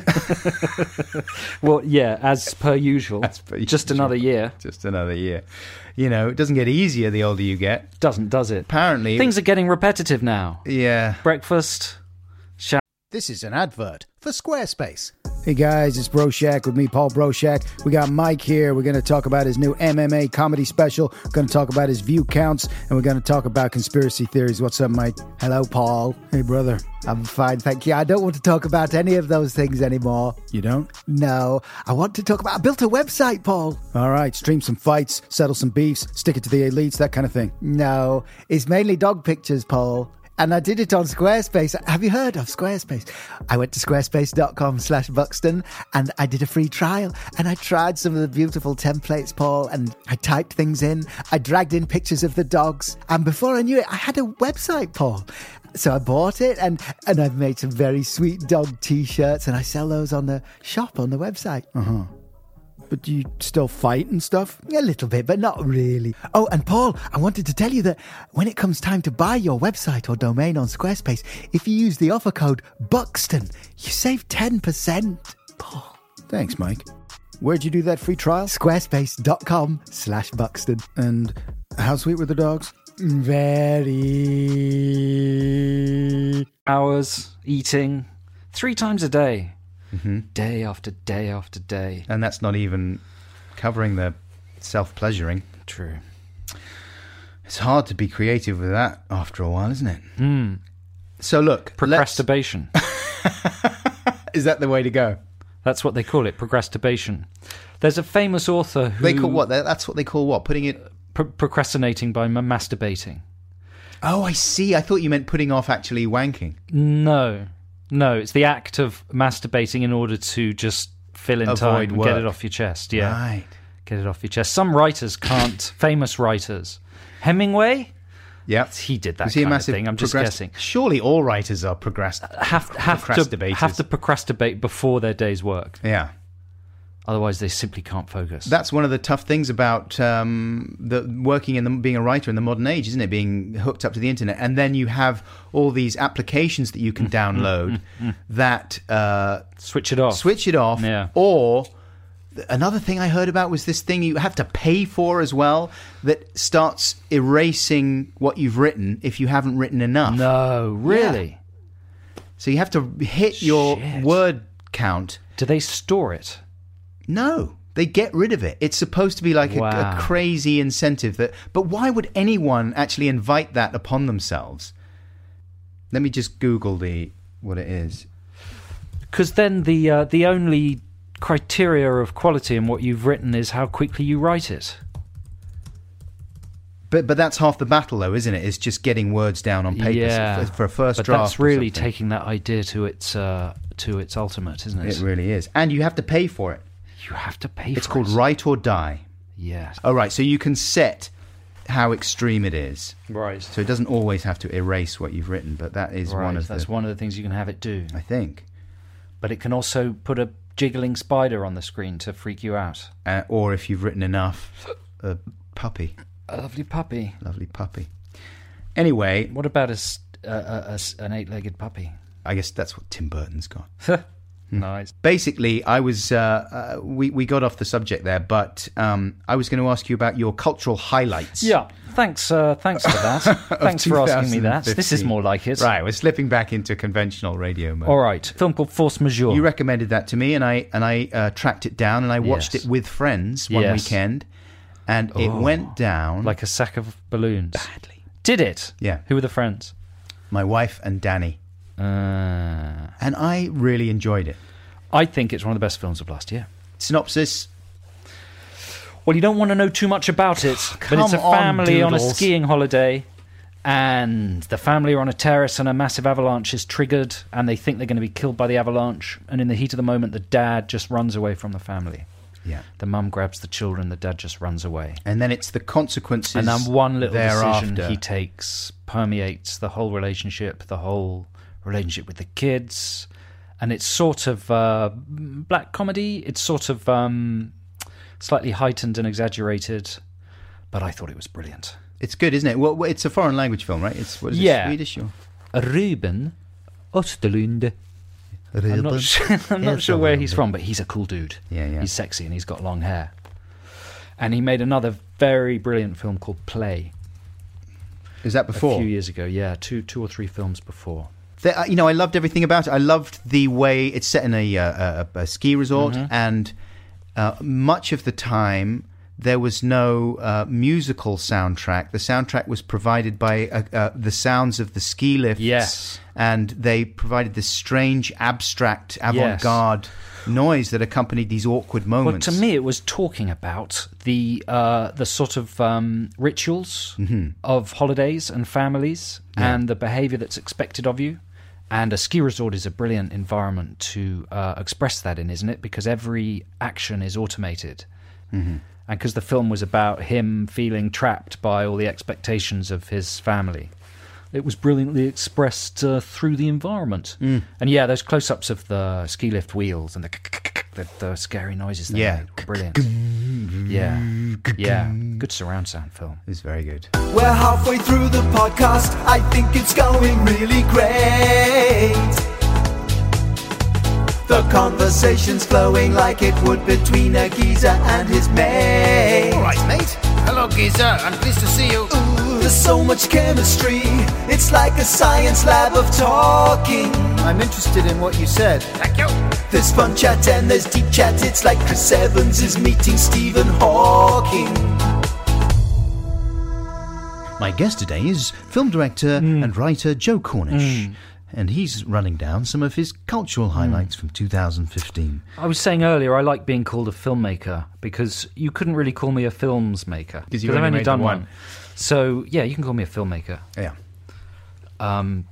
Well, yeah, as per usual. As per Just usual. another year. Just another year. You know, it doesn't get easier the older you get. Doesn't, does it? Apparently... Things are getting repetitive now. Yeah. Breakfast. This is an advert for Squarespace. Hey guys, it's Broshak with me, Paul Broshak. We got Mike here. We're going to talk about his new M M A comedy special. We're going to talk about his view counts, and we're going to talk about conspiracy theories. What's up, Mike? Hello, Paul. Hey, brother. I'm fine, thank you. I don't want to talk about any of those things anymore. You don't? No. I want to talk about... I built a website, Paul. All right, stream some fights, settle some beefs, stick it to the elites, that kind of thing. No. It's mainly dog pictures, Paul. And I did it on Squarespace. Have you heard of Squarespace? I went to squarespace.com slash Buxton and I did a free trial. And I tried some of the beautiful templates, Paul, and I typed things in. I dragged in pictures of the dogs. And before I knew it, I had a website, Paul. So I bought it and, and I've made some very sweet dog T-shirts and I sell those on the shop on the website. Uh-huh. But do you still fight and stuff? A little bit, but not really. Oh, and Paul, I wanted to tell you that when it comes time to buy your website or domain on Squarespace, if you use the offer code Buxton, you save ten percent. Paul. Thanks, Mike. Where'd you do that free trial? Squarespace.com slash Buxton. And how sweet were the dogs? Very... Hours, eating, three times a day. Mm-hmm. Day after day after day. And that's not even covering the self-pleasuring. True. It's hard to be creative with that after a while, isn't it? Mm. So look, procrastination. Is that the way to go? That's what they call it, procrastination. There's a famous author who... They call what? That's what they call what? Putting it... Pro- procrastinating by m- masturbating. Oh, I see. I thought you meant putting off actually wanking. No. No, it's the act of masturbating in order to just fill in Avoid time and work. get it off your chest. Yeah. Right. Get it off your chest. Some writers can't. Famous writers. Hemingway? Yeah. He did that Was he a kind of massive thing. I'm just procrast- guessing. Surely all writers are progress- Have, have, to, procrastibators. have to procrastinate before their day's work. Yeah. Otherwise, they simply can't focus. That's one of the tough things about um, the working in the, being a writer in the modern age, isn't it? Being hooked up to the internet, and then you have all these applications that you can download that uh, switch it off. Switch it off. Yeah. Or another thing I heard about was this thing you have to pay for as well that starts erasing what you've written if you haven't written enough. No, really. Yeah. So you have to hit your Shit. word count. Do they store it? No, they get rid of it. It's supposed to be like a, Wow. a crazy incentive that. But why would anyone actually invite that upon themselves? Let me just Google the what it is. Because then the uh, the only criteria of quality in what you've written is how quickly you write it. But but that's half the battle, though, isn't it? It's just getting words down on paper Yeah. for, for a first But draft. that's or really something. taking that idea to its uh, to its ultimate, isn't it? It really is, and you have to pay for it. You have to pay It's for called it. Write or Die. Yeah. Oh, right. So you can set how extreme it is. Right. So it doesn't always have to erase what you've written, but that is right. one of That's the. one of the things you can have it do. I think, But it can also put a jiggling spider on the screen to freak you out. uh, or if you've written enough, a puppy, A lovely puppy. lovely puppy. Anyway, What about a, s- a- a- a s- an eight-legged puppy? I guess that's what Tim Burton's got. Nice. Basically, I was uh, uh, we we got off the subject there, but um, I was going to ask you about your cultural highlights. Yeah. Thanks. Uh, thanks for that. Thanks for asking me that. This is twenty fifteen. more like it. Right, we're slipping back into conventional radio mode. All right. A film called Force Majeure. You recommended that to me, and I and I uh, tracked it down, and I watched Yes. it with friends one Yes. weekend, and it Oh. went down Like a sack of balloons. badly. Did it? Yeah. Who were the friends? My wife and Danny, Uh, and I really enjoyed it. I think it's one of the best films of last year. Synopsis: Well, you don't want to know too much about it, but it's a Come on, family on, a Doodles. skiing holiday, and the family are on a terrace, and a massive avalanche is triggered, and they think they're going to be killed by the avalanche. And in the heat of the moment, the dad just runs away from the family. Yeah, The mum grabs the children, the dad just runs away. and then it's the consequences. And then one little thereafter. decision he takes permeates the whole relationship, the whole relationship with the kids. And it's sort of uh, black comedy. It's sort of um, slightly heightened and exaggerated. But I thought it was brilliant. It's good, isn't it? Well, well, it's a foreign language film, right? It's what is Yeah. it, Swedish or Ruben Östlund. I'm not, sure, I'm not sure where he's from, but he's a cool dude. Yeah, yeah. He's sexy and he's got long hair. And he made another very brilliant film called Play Is that a before? few years ago. Yeah, two, two or three films before. The, uh, you know, I loved everything about it. I loved the way it's set in a, uh, a, a ski resort, Mm-hmm. and uh, much of the time there was no uh, musical soundtrack. The soundtrack was provided by uh, uh, the sounds of the ski lifts. Yes. And they provided this strange, abstract, avant-garde noise that accompanied these awkward moments. Well, to me, it was talking about the uh, the sort of um, rituals Mm-hmm. of holidays and families and the behaviour that's expected of you. And a ski resort is a brilliant environment to uh, express that in, isn't it? Because every action is automated. Mm-hmm. And because the film was about him feeling trapped by all the expectations of his family. It was brilliantly expressed uh, through the environment. Mm. And yeah, those close-ups of the ski lift wheels and the the, the scary noises they Yeah. made. Brilliant. Yeah. Yeah. Good surround sound film. It was very good. We're halfway through the podcast. I think it's going really great. The conversation's flowing like it would between a geezer and his mate. All right, mate. Hello, geezer. I'm pleased to see you. Ooh, there's so much chemistry. It's like a science lab of talking. I'm interested in what you said. Thank you. There's fun chat and there's deep chat. It's like Chris Evans is meeting Stephen Hawking. My guest today is film director and writer Joe Cornish. And he's running down some of his cultural highlights from two thousand fifteen. I was saying earlier, I like being called a filmmaker because you couldn't really call me a films maker. 'Cause you've I've only only made done the one. one. So, yeah, you can call me a filmmaker. Yeah. Um,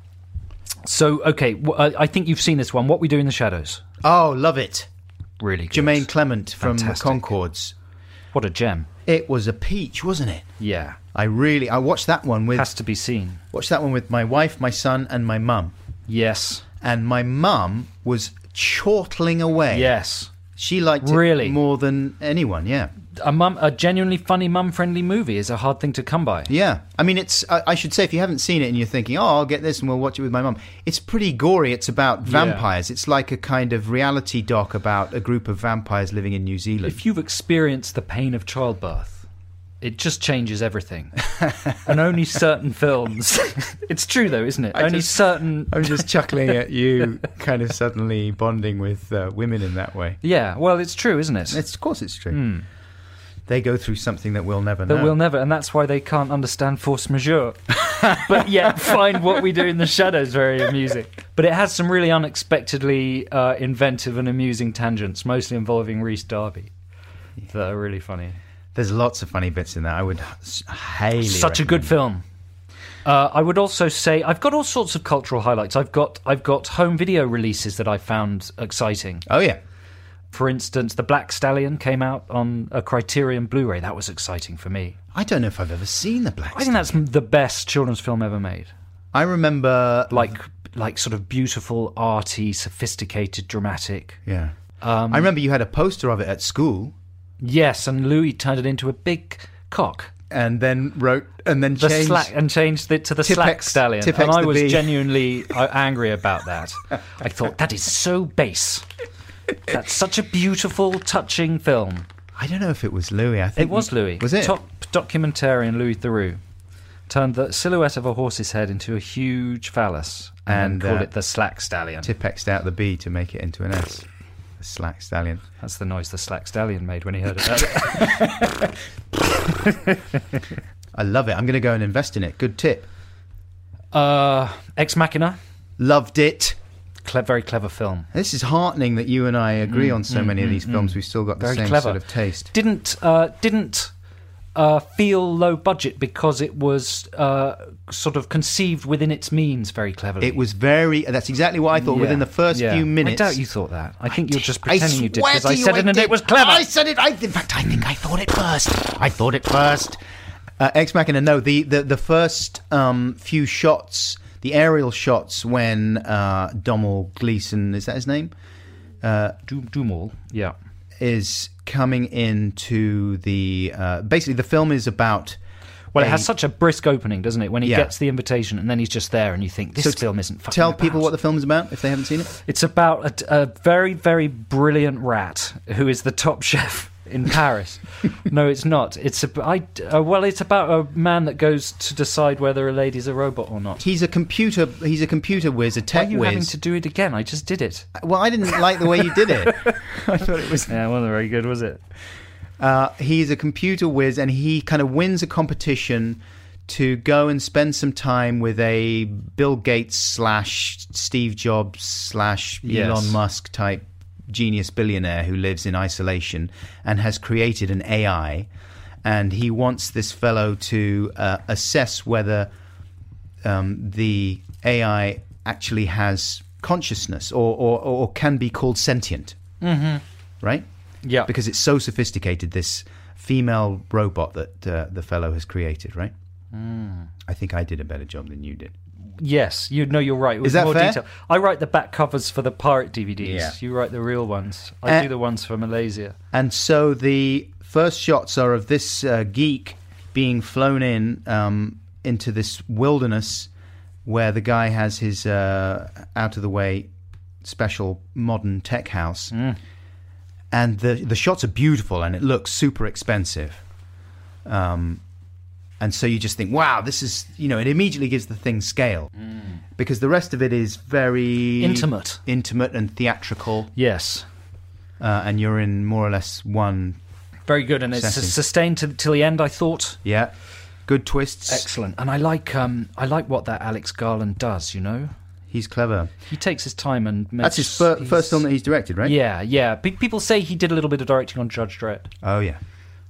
so, okay, w- I I think you've seen this one. What We Do in the Shadows. Oh, love it. Really good. Jermaine Clement from Fantastic. Concords. What a gem. It was a peach, wasn't it? Yeah. I really... I watched that one with... Has to be seen. Watched that one with my wife, my son, and my mum. Yes. And my mum was chortling away. Yes. She liked Really? it more than anyone, yeah. A mum, a genuinely funny mum-friendly movie is a hard thing to come by. Yeah. I mean, it's... I, I should say, if you haven't seen it and you're thinking, oh, I'll get this and we'll watch it with my mum, it's pretty gory. It's about vampires. It's like a kind of reality doc about a group of vampires living in New Zealand. If you've experienced the pain of childbirth, it just changes everything. And only certain films... It's true, though, isn't it? I only just- certain... I'm just chuckling at you kind of suddenly bonding with uh, women in that way. Yeah, well, it's true, isn't it? It's, of course it's true. They go through something that we'll never That know. we'll never... And that's why they can't understand force majeure. But yet find What We Do in the Shadows very amusing. But it has some really unexpectedly uh, inventive and amusing tangents, mostly involving Rhys Darby, that are really funny. There's lots of funny bits in that. I would s- highly Such a good recommend. film. Uh, I would also say I've got all sorts of cultural highlights. I've got I've got home video releases that I found exciting. Oh, yeah. For instance, The Black Stallion came out on a Criterion Blu-ray. That was exciting for me. I don't know if I've ever seen The Black I think that's the best children's film ever made. I remember... Like like sort of beautiful, arty, sophisticated, dramatic. Yeah. Um, I remember you had a poster of it at school Yes, and Louis turned it into a big cock. and then wrote... And then The changed... slack and changed it to the Tipex- Slack Stallion, Tipex and I the was bee. genuinely uh, angry about that. I thought that is so base. That's such a beautiful, touching film. I don't know if it was Louis. I think It was Louis. Was it? Top documentarian Louis Theroux turned the silhouette of a horse's head into a huge phallus and, And, called uh, it the Slack Stallion. Tipexed out the B to make it into an S. The Slack Stallion. That's the noise the Slack Stallion made when he heard it. I love it. I'm going to go and invest in it. Good tip. uh, Ex Machina, Loved it. cle- very clever film. This is heartening that you and I agree on so many of these films. We've still got the Very same clever. sort of taste. Didn't uh, didn't uh, feel low budget because it was uh, sort of conceived within its means very cleverly. It was very... That's exactly what I thought. Yeah. Within the first Yeah. few minutes... I doubt you thought that. I think you're just I pretending you did swear because to I you said it and did. it was clever. I said it. I, in fact, I think I thought it first. I thought it first. Uh, Ex Machina, no. The, the, the first um, few shots, the aerial shots when uh, Domhnall Gleeson, is that his name? Uh, Do Dumal, yeah. is coming into the... Uh, basically, the film is about... Well, it a- has such a brisk opening, doesn't it? When he Yeah. gets the invitation and then he's just there and you think, this So t- film isn't fucking Tell about. people what the film is about, if they haven't seen it. It's about a, a very, very brilliant rat who is the top chef in Paris. No, it's not. It's a, I, uh, well, it's about a man that goes to decide whether a lady's a robot or not. He's a computer. He's a computer whiz, a Why tech are you whiz. having to do it again? I just did it. Well, I didn't like the way you did it. I thought it was. Yeah, it wasn't very good, was it? Uh, he's a computer whiz, and he kind of wins a competition to go and spend some time with a Bill Gates slash Steve Jobs slash Yes. Elon Musk type genius billionaire who lives in isolation and has created an A I. And he wants this fellow to uh, assess whether um, the A I actually has consciousness or, or, or can be called sentient. Mm-hmm. Right? Yeah. Because it's so sophisticated, this female robot that uh, the fellow has created, right? Mm. I think I did a better job than you did. Yes, you know, you're right. It was Is that more fair? detail. I write the back covers for the pirate D V Ds. Yeah. You write the real ones. I Uh, do the ones for Malaysia. And so the first shots are of this uh, geek being flown in um, into this wilderness where the guy has his uh, out-of-the-way special modern tech house. Mm. And the the shots are beautiful and it looks super expensive. Um, and so you just think, wow, this is, you know, it immediately gives the thing scale. Mm. Because the rest of it is very... Intimate. Intimate and theatrical. Yes. Uh, and you're in more or less one... Very good, and it's Setting. sustained to, till the end, I thought. Yeah. Good twists. Excellent. And I like um, I like what that Alex Garland does, you know? He's clever. He takes his time and makes... That's his fir- he's- first film that he's directed, right? Yeah, yeah. Pe- people say he did a little bit of directing on Judge Dredd. Oh, yeah.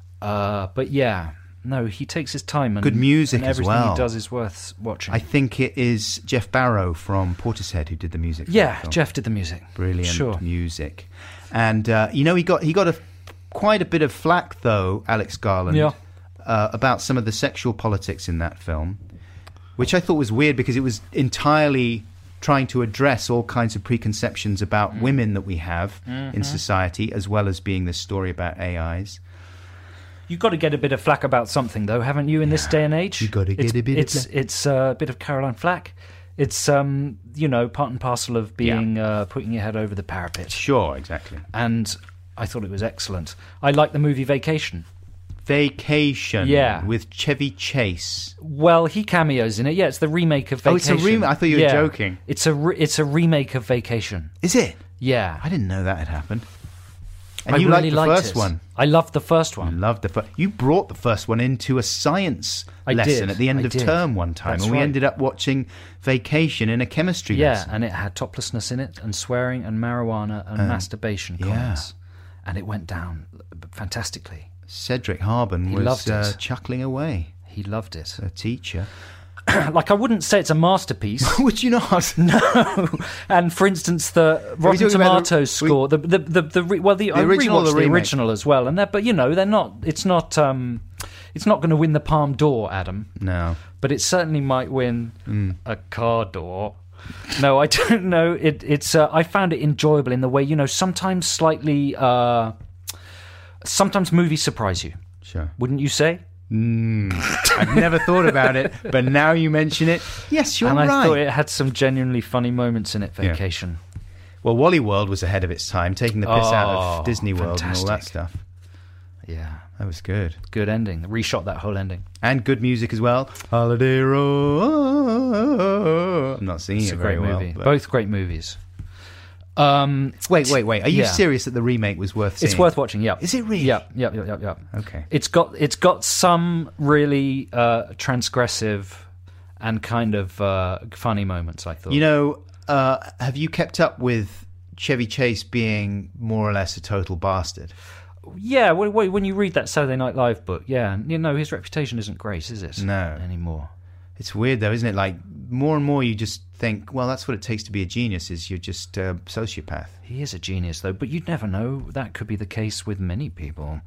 Uh, but yeah, no, he takes his time. And Good music and as everything well. he does is worth watching. I think it is Jeff Barrow from Portishead who did the music for yeah, that film. Jeff did the music. Brilliant Sure. music. And, uh, you know, he got he got a, quite a bit of flack, though, Alex Garland, Yeah. uh, about some of the sexual politics in that film, which I thought was weird because it was entirely trying to address all kinds of preconceptions about Mm. women that we have Mm-hmm. in society, as well as being this story about A Is. You've got to get a bit of flack about something, though, haven't you, in this day and age? You got to get it's, a bit of It's flack. it's uh, a bit of Caroline Flack. It's um, you know, part and parcel of being uh, putting your head over the parapet. Sure, exactly. And I thought it was excellent. I like the movie Vacation. Vacation, Yeah. with Chevy Chase. Well, he cameos in it. Yeah, it's the remake of Oh, Vacation. it's a remake. I thought you were Yeah. joking. It's a re- it's a remake of Vacation. Is it? Yeah, I didn't know that had happened. And I you really liked the liked first it. one. I loved the first I one. loved the first. You brought the first one into a science I lesson did. at the end I of did. term one time, That's and we right. ended up watching Vacation in a chemistry Yeah, lesson. and it had toplessness in it, and swearing, and marijuana, and masturbation yeah. comments, and it went down fantastically. Cedric Harbin He was loved it. uh, chuckling away, He loved it. a teacher. Like, I wouldn't say it's a masterpiece. Would you not? No. And for instance, the Rotten talking about the- Tomatoes we- score, the the the, the re- well, the, The original I or the rewatched the remake? original as well, and that, but you know, they're not. It's not. Um, it's not going to win the Palme d'Or, Adam. No. But it certainly might win Mm. a car door. No, I don't know. It, it's. Uh, I found it enjoyable in the way, you know, sometimes slightly. Uh, sometimes movies surprise you, Sure. wouldn't you say? I've never thought about it, but now you mention it, yes, you're and I right. thought it had some genuinely funny moments in it. Yeah. Vacation. Well, Wally World was ahead of its time, taking the piss out Oh, of Disney World and all that fantastic. stuff. Yeah, That was good. good ending. Reshot that whole ending. And good music as well. Holiday Road. I'm not singing It's it a very great well. movie. but- Both great movies. Um, Wait, wait, wait. Are you Yeah. serious that the remake was worth seeing? it's worth watching. Yeah, Is it really? Yeah, yeah, yeah, yeah, yeah. Okay. It's got it's got some really uh, transgressive and kind of uh, funny moments, I thought. You know, uh, have you kept up with Chevy Chase being more or less a total bastard? yeah. When, when you read that Saturday Night Live book, yeah, you know his reputation isn't great, is it? No. anymore. It's weird, though, isn't it? Like, more and more you just think, well, that's what it takes to be a genius, is you're just a sociopath. He is a genius, though, but you'd never know. That could be the case with many people.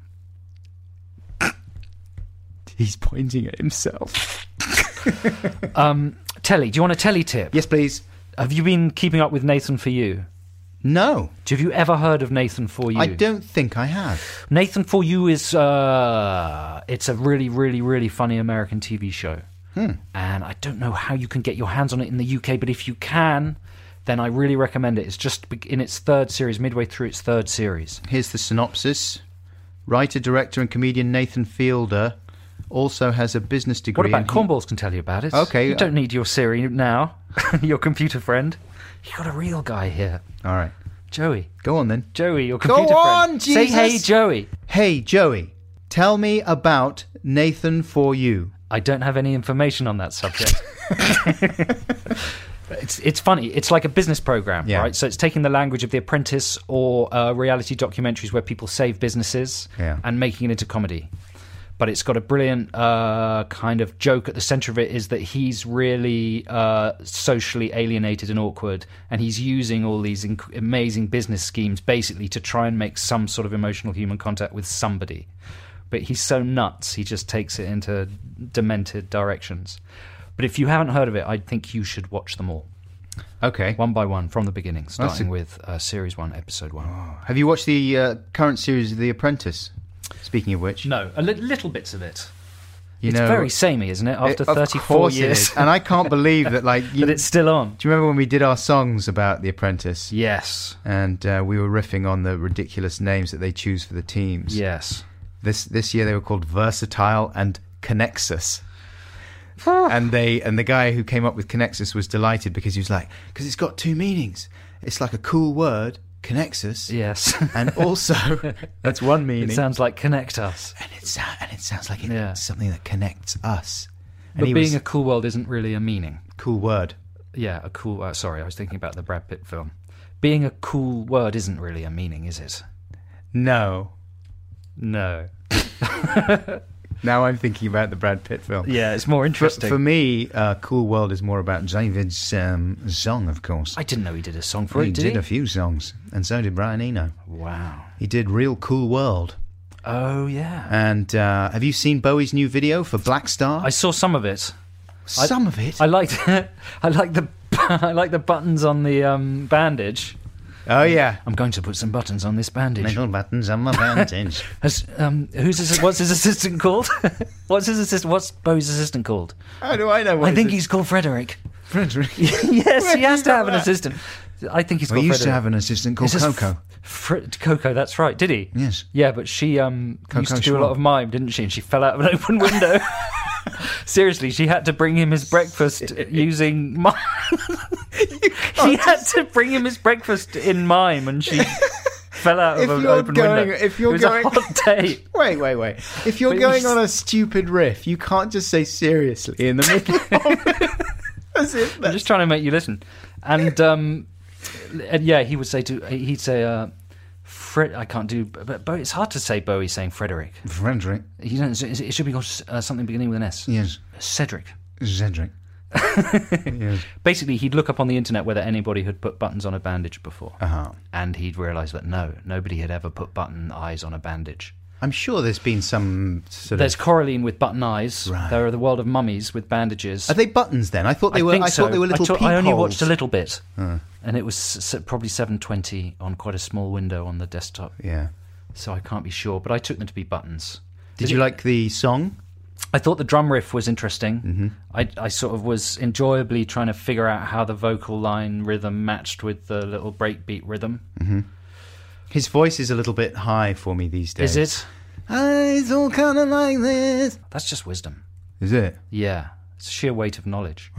He's pointing at himself. Um, Telly, do you want a Telly tip? Yes, please. Have you been keeping up with Nathan For You? No, Have you ever heard of Nathan For You? I don't think I have. Nathan For You is uh, it's a really, really, really funny American T V show. Hmm. And I don't know how you can get your hands on it in the U K, but if you can, then I really recommend it. It's just be- in its third series, midway through its third series. Here's the synopsis. Writer, director, and comedian Nathan Fielder also has a business degree. What about and he- Cornballs can tell you about it. Okay. You don't need your Siri now, your computer friend. You got a real guy here. All right. Joey. Go on then. Joey, your Go computer on, friend. Say Jesus. hey, Joey. Hey, Joey, tell me about Nathan For You. I don't have any information on that subject. It's it's funny. It's like a business program, Yeah. right? So it's taking the language of The Apprentice or uh, reality documentaries where people save businesses Yeah. and making it into comedy. But it's got a brilliant uh, kind of joke at the centre of it is that he's really uh, socially alienated and awkward, and he's using all these inc- amazing business schemes basically to try and make some sort of emotional human contact with somebody. But he's so nuts, he just takes it into demented directions. But if you haven't heard of it, I think you should watch them all, Okay. one by one, from the beginning, starting a- with uh, Series one, Episode one. Have you watched the uh, current series of The Apprentice? Speaking of which, No, a li- little bits of it. you it's know, very samey, isn't it, after it- of thirty-four course it years? is. And I can't believe that. Like, you, That it's still on. do you remember when we did our songs about The Apprentice? Yes. And uh, we were riffing on the ridiculous names that they choose for the teams. Yes. This this year they were called Versatile and Connexus. and they and the guy who came up with Connexus was delighted because he was like, because it's got two meanings. It's like a cool word, Connexus, Yes. and also that's one meaning. It sounds like Connect Us. and it sou- and it sounds like it's Yeah. something that connects us. And But he being was a cool world isn't really a meaning. cool word. Yeah, a cool... Uh, sorry, I was thinking about the Brad Pitt film. Being a cool word isn't really a meaning, is it? No. No. Now I'm thinking about the Brad Pitt film. Yeah, it's more For, interesting. for me, uh, Cool World is more about David's um, song, of course. I didn't know he did a song for he it, did did he? a few songs, and so did Brian Eno. Wow. He did Real Cool World. Oh, yeah. And uh, have you seen Bowie's new video for Black Star? I saw some of it. Some of it. I liked I liked the I like the buttons on the um, bandage. oh yeah. I'm going to put some buttons on this bandage. Little buttons on my bandage. Has, um, who's his, what's his assistant called? what's his assistant? What's Bowie's assistant called? How do I know? What I think it he's called Frederick. Frederick. yes, Where he has you to got have an that? assistant. I think he's We called used to Frederick. have an assistant called Is this Coco. Fr- Coco, that's right. Did he? Yes. Yeah, but she um, used Coco to do a Schwab. lot of mime, didn't she? And she fell out of an open window. Seriously, she had to bring him his breakfast using mime. He had to bring him his breakfast in mime, and she fell out of If an you're open going- window. if you're it was going- a hot day. Wait, wait, wait. If you're But going you- on a stupid riff, you can't just say seriously in the middle of it. As if I'm that's... just trying to make you listen. And um, and yeah, he would say to he'd say, uh, Fred. I can't do, but Bowie, it's hard to say Bowie saying Frederick. Frederick. You know, it should be called uh, something beginning with an S. Yes. Cedric. Cedric. yes. Basically, he'd look up on the internet whether anybody had put buttons on a bandage before, Uh-huh. and he'd realise that no, nobody had ever put button eyes on a bandage. I'm sure there's been some sort There's of... Coraline with button eyes. Right. There are the world of mummies with bandages. Are they buttons then? I thought they I were. think I so. thought they were little I, peepholes. I only watched a little bit, Uh, and it was s- s- probably seven twenty on quite a small window on the desktop, yeah. so I can't be sure. But I took them to be buttons. Did Is you it- like the song? I thought the drum riff was interesting. Mm-hmm. I, I sort of was enjoyably trying to figure out how the vocal line rhythm matched with the little breakbeat rhythm. His voice is a little bit high for me these days. Is it? It's all kind of like this. That's just wisdom. Is it? Yeah. It's sheer weight of knowledge.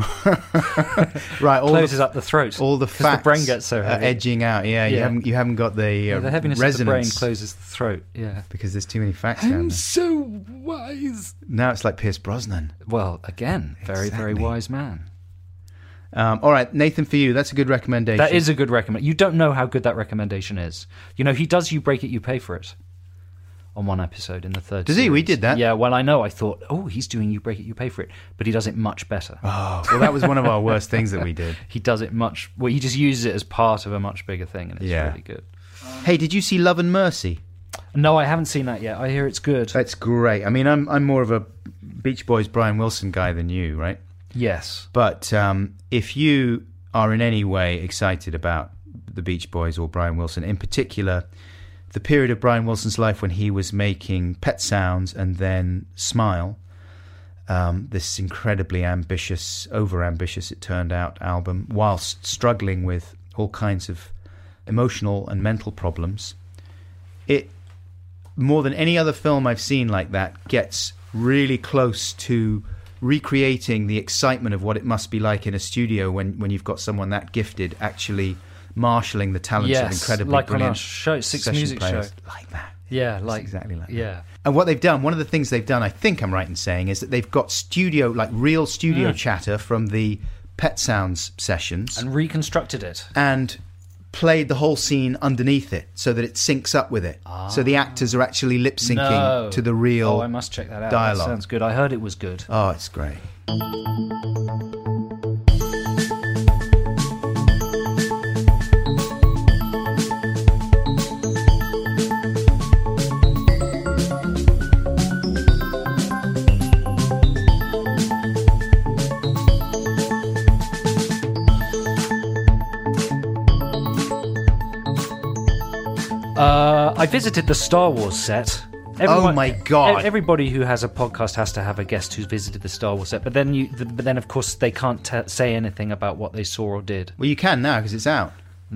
Right. All Closes the, up the throat. all the 'cause facts the brain gets so are heavy. edging out. Yeah, you Yeah. haven't you haven't got the, uh, Yeah, the heaviness resonance of the brain closes the throat. Yeah. because there's too many facts down there. so wise. Now it's like Pierce Brosnan. Well, again, very, very Exactly. wise man. Um, all right, Nathan, for you, that's a good recommendation. That is a good recommendation. You don't know how good that recommendation is. You know, he does You Break It, You Pay For It on one episode in the third Does he? We series. did that. Yeah, well, I know. I thought, oh, he's doing You Break It, You Pay For It. But he does it much better. Oh, well, that was one of our worst things that we did. He does it much... Well, he just uses it as part of a much bigger thing, and it's Yeah. really good. Hey, did you see Love and Mercy? No, I haven't seen that yet. I hear it's good. That's great. I mean, I'm I'm more of a Beach Boys Brian Wilson guy than you, right? Yes. But um, if you are in any way excited about the Beach Boys or Brian Wilson, in particular, the period of Brian Wilson's life when he was making Pet Sounds and then Smile, um, this incredibly ambitious, over-ambitious, it turned out, album, whilst struggling with all kinds of emotional and mental problems, it more than any other film I've seen like that, gets really close to recreating the excitement of what it must be like in a studio when, when you've got someone that gifted actually marshalling the talents Yes, of incredibly like on brilliant our show, Six session Music players. Show. Like that. Yeah, It's like exactly like that. yeah. And what they've done, one of the things they've done, I think I'm right in saying, is that they've got studio, like real studio Mm. chatter from the Pet Sounds sessions And reconstructed it. and played the whole scene underneath it so that it syncs up with it. So the actors are actually lip syncing No. to the real Oh, I must check that out. dialogue. That sounds good. I heard it was good. Oh, it's great. Uh, I visited the Star Wars set. Oh my God. e- Everybody who has a podcast has to have a guest who's visited the Star Wars set, but then you, th- but then of course they can't t- say anything about what they saw or did. Well, you can now because it's out.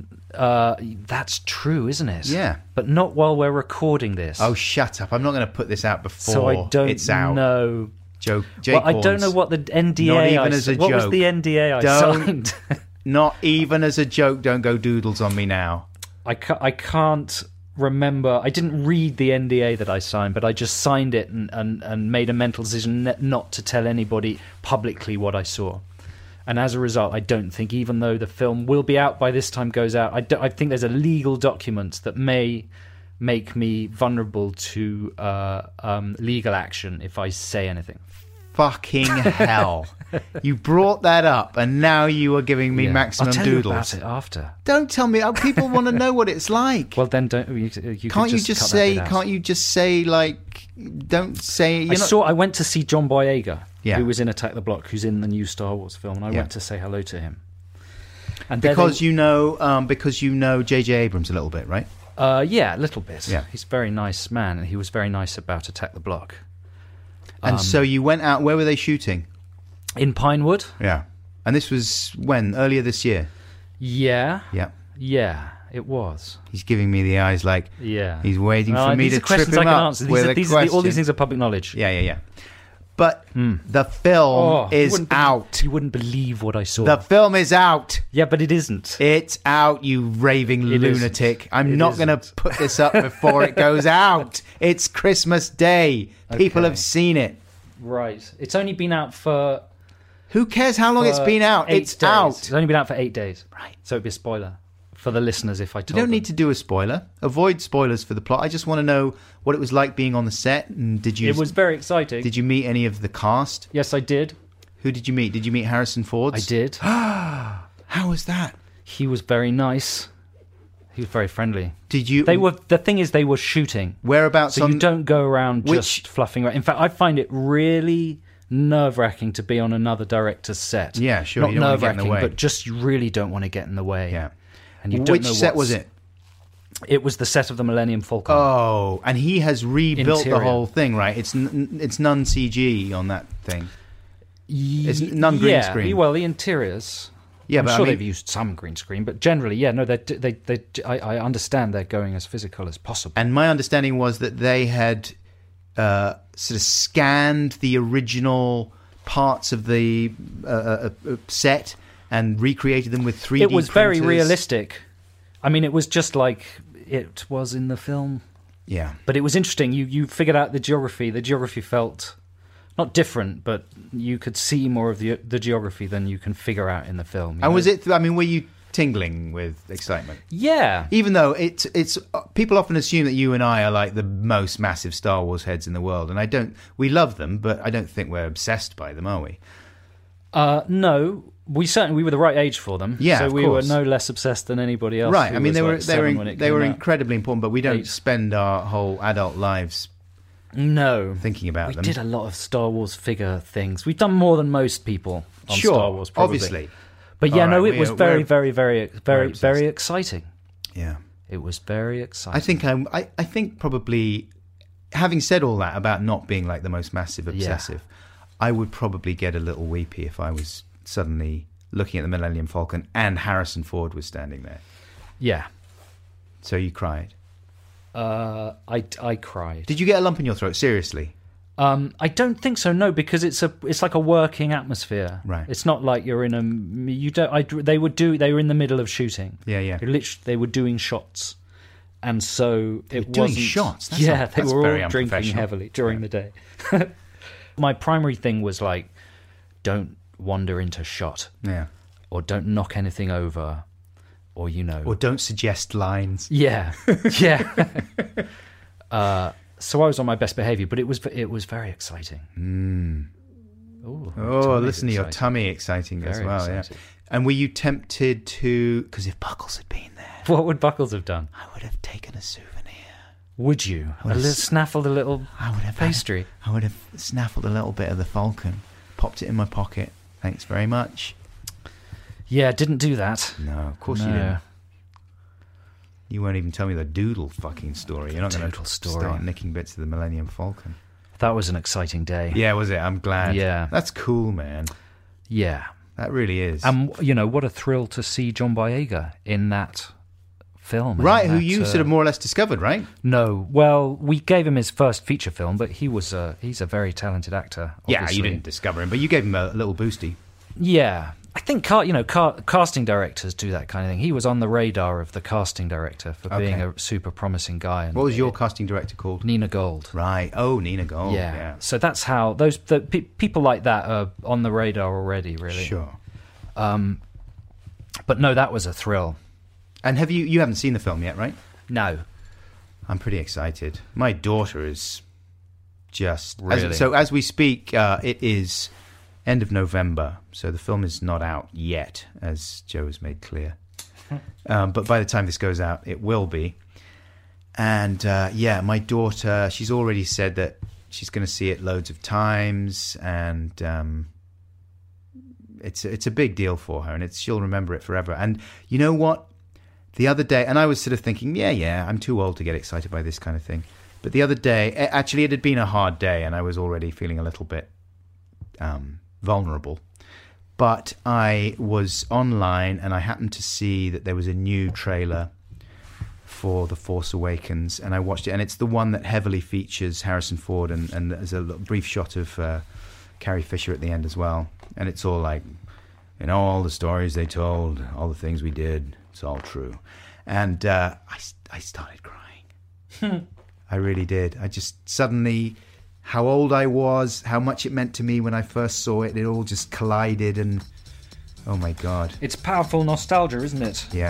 Uh, that's true, isn't it? Yeah. But not while we're recording this. Oh, shut up. I'm not going to put this out before so I don't it's out. know. Joe, Jake Well, I don't Horns. know what the N D A. Not even I as a s- What was joke. the N D A I Don't- signed? Not even as a joke. Don't go doodles on me now. I, ca- I can't remember. I didn't read the N D A that I signed, but I just signed it and, and, and made a mental decision ne- not to tell anybody publicly what I saw. And as a result, I don't think, even though the film will be out by this time goes out, I, do, I think there's a legal document that may make me vulnerable to uh, um, legal action if I say anything. Fucking hell. You brought that up and now you are giving me Yeah. maximum I'll tell doodles. you about it after. Don't tell me. oh, People want to know what it's like. Well, then don't you? you could can't you just just cut that say? bit out. Can't you just say like? Don't say. You're I not, saw. I went to see John Boyega, Yeah. who was in Attack the Block, who's in the new Star Wars film, and I Yeah. went to say hello to him. And then because they- you know, um, because you know J J Abrams a little bit, right? uh, yeah, a little bit. Yeah. He's a very nice man, and he was very nice about Attack the Block And Um, so you went out. Where were they shooting? in Pinewood. Yeah. And this was when earlier this year. Yeah, Yeah. yeah, it was. He's giving me the eyes like Yeah, he's waiting Well, for me these to are questions trip him I can up answer. These with are, a these are the, all question. these things are public knowledge. Yeah, yeah, yeah. But the film Oh, you is wouldn't be- out. You wouldn't believe what I saw. The film is out. yeah, but it isn't. It's out, you raving It lunatic. isn't. I'm It not going to isn't. put this up before it goes out. It's Christmas Day. People Okay. have seen it. Right. It's only been out for. Who cares how long it's for been out? eight It's days. out. It's only been out for eight days. Right. So it'd be a spoiler for the listeners if I told You don't them. need to do a spoiler. Avoid spoilers for the plot. I just want to know what it was like being on the set. And did you? It was very exciting. Did you meet any of the cast? Yes, I did. Who did you meet? Did you meet Harrison Ford? I did. How was that? He was very nice. He was very friendly. Did you? They were. The thing is, they were shooting, Whereabouts so on? you don't go around Which- just fluffing around. In fact, I find it really nerve-wracking to be on another director's set. Yeah, sure, Not you don't wanna get in the nerve-wracking, way. but just you really don't want to get in the way. Yeah. And you don't Which know set was what's- it? It was the set of the Millennium Falcon. Oh, and he has rebuilt Interior. the whole thing, right? It's n- it's none C G on that thing. It's Y- none green yeah, screen. Well, the interiors. Yeah, I'm but I sure mean- they've used some green screen, but generally, yeah, no, they, they, they, I, I understand they're going as physical as possible. And my understanding was that they had uh, sort of scanned the original parts of the uh, uh, uh, set and recreated them with three D It was very printers. realistic. I mean, it was just like it was in the film, Yeah. but it was interesting. You you figured out the geography. The geography felt not different, but you could see more of the the geography than you can figure out in the film. you And know? was it, I mean, were you tingling with excitement? Yeah. Even though it's it's uh, people often assume that you and I are like the most massive Star Wars heads in the world, and I don't. We love them, but I don't think we're obsessed by them, are we? Uh, no, we certainly we were the right age for them. Yeah, so of we course. were no less obsessed than anybody else. Right. who I mean, was they were like they were seven in- when it they came were out. incredibly important, but we don't Eight. spend our whole adult lives No, thinking about we them. did a lot of Star Wars figure things. We've done more than most people on Sure, Star Wars, probably. obviously. But yeah, All no, right, it we was are- very, we're- very, very, very, obsessed. very exciting. Yeah. It was very exciting. I think I'm, I I think probably, having said all that about not being like the most massive obsessive, I would probably get a little weepy if I was suddenly looking at the Millennium Falcon and Harrison Ford was standing there. Yeah. So you cried. Uh, I, I cried. Did you get a lump in your throat? Seriously? Um, I don't think so. No, because it's a it's like a working atmosphere. Right. It's not like you're in a you don't. I, they would do. They were in the middle of shooting. Yeah, yeah. They literally, they were doing shots, and so They it were doing wasn't. shots? That's yeah, not- they that's were very all drinking unprofessional. heavily during the day. My primary thing was like, don't wander into shot, Yeah. or don't knock anything over, or you know, Or don't suggest lines. yeah, yeah. uh, so I was on my best behaviour, but it was it was very exciting. Mm. Ooh, Oh, tummy's listen to your exciting. tummy exciting as Very well. exciting. Yeah. And were you tempted to? Because if Buckles had been there, What would Buckles have done? I would have taken a souvenir. Would you? A Would little have- snaffled a little I would have had- pastry. I would have snaffled a little bit of the Falcon, popped it in my pocket. Thanks very much. Yeah, didn't do that. No, of course No. you didn't. You won't even tell me the Doodle fucking story. You're not going Doodle to story. start nicking bits of the Millennium Falcon. That was an exciting day. Yeah, was it? I'm glad. Yeah. That's cool, man. Yeah. That really is. And, you know, what a thrill to see John Boyega in that film. in right, who that, you uh, sort of more or less discovered, right? No, well, we gave him his first feature film, but he was a, he's a very talented actor. Yeah, obviously. you didn't discover him, but you gave him a little boosty. Yeah. I think, car, you know, car, casting directors do that kind of thing. He was on the radar of the casting director for Okay. being a super promising guy. And What was your casting director called? Nina Gold. Right. Oh, Nina Gold. yeah. Yeah. So that's how those the, pe- people like that are on the radar already, really. Sure. But no, that was a thrill. And have you you haven't seen the film yet, right? No. I'm pretty excited. My daughter is just Really? as, so as we speak. Uh, it is end of November, so the film is not out yet, as Joe has made clear. um, but by the time this goes out, it will be. And uh, yeah, my daughter, she's already said that she's going to see it loads of times, and um, it's it's a big deal for her, and it's she'll remember it forever. And you know what? The other day, and I was sort of thinking, yeah, yeah, I'm too old to get excited by this kind of thing. But the other day, a- actually, it had been a hard day, and I was already feeling a little bit um, vulnerable. But I was online, and I happened to see that there was a new trailer for The Force Awakens, and I watched it, and it's the one that heavily features Harrison Ford, and, and there's a little brief shot of uh, Carrie Fisher at the end as well. And it's all like, you know, all the stories they told, all the things we did, it's all true. And uh, I, I started crying. I really did. I just suddenly, how old I was, how much it meant to me when I first saw it, it all just collided, and oh my God. It's powerful nostalgia, isn't it? Yeah.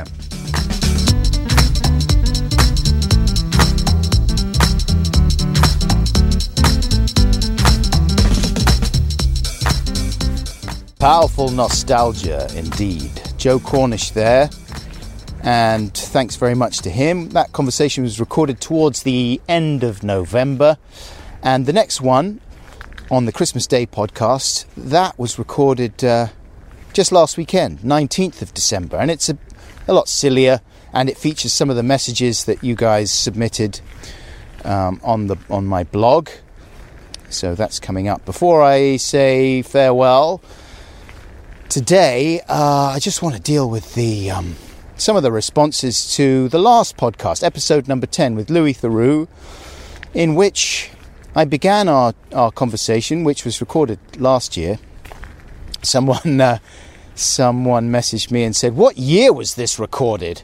Powerful nostalgia indeed. Joe Cornish there, and thanks very much to him. That conversation was recorded towards the end of November, and the next one on the Christmas Day podcast, that was recorded uh, just last weekend, nineteenth of December, and it's a, a lot sillier, and it features some of the messages that you guys submitted um, on the on my blog. So that's coming up. Before I say farewell, today, uh, I just want to deal with the um, some of the responses to the last podcast, episode number ten, with Louis Theroux, in which I began our, our conversation, which was recorded last year. Someone, uh, someone messaged me and said, "What year was this recorded?"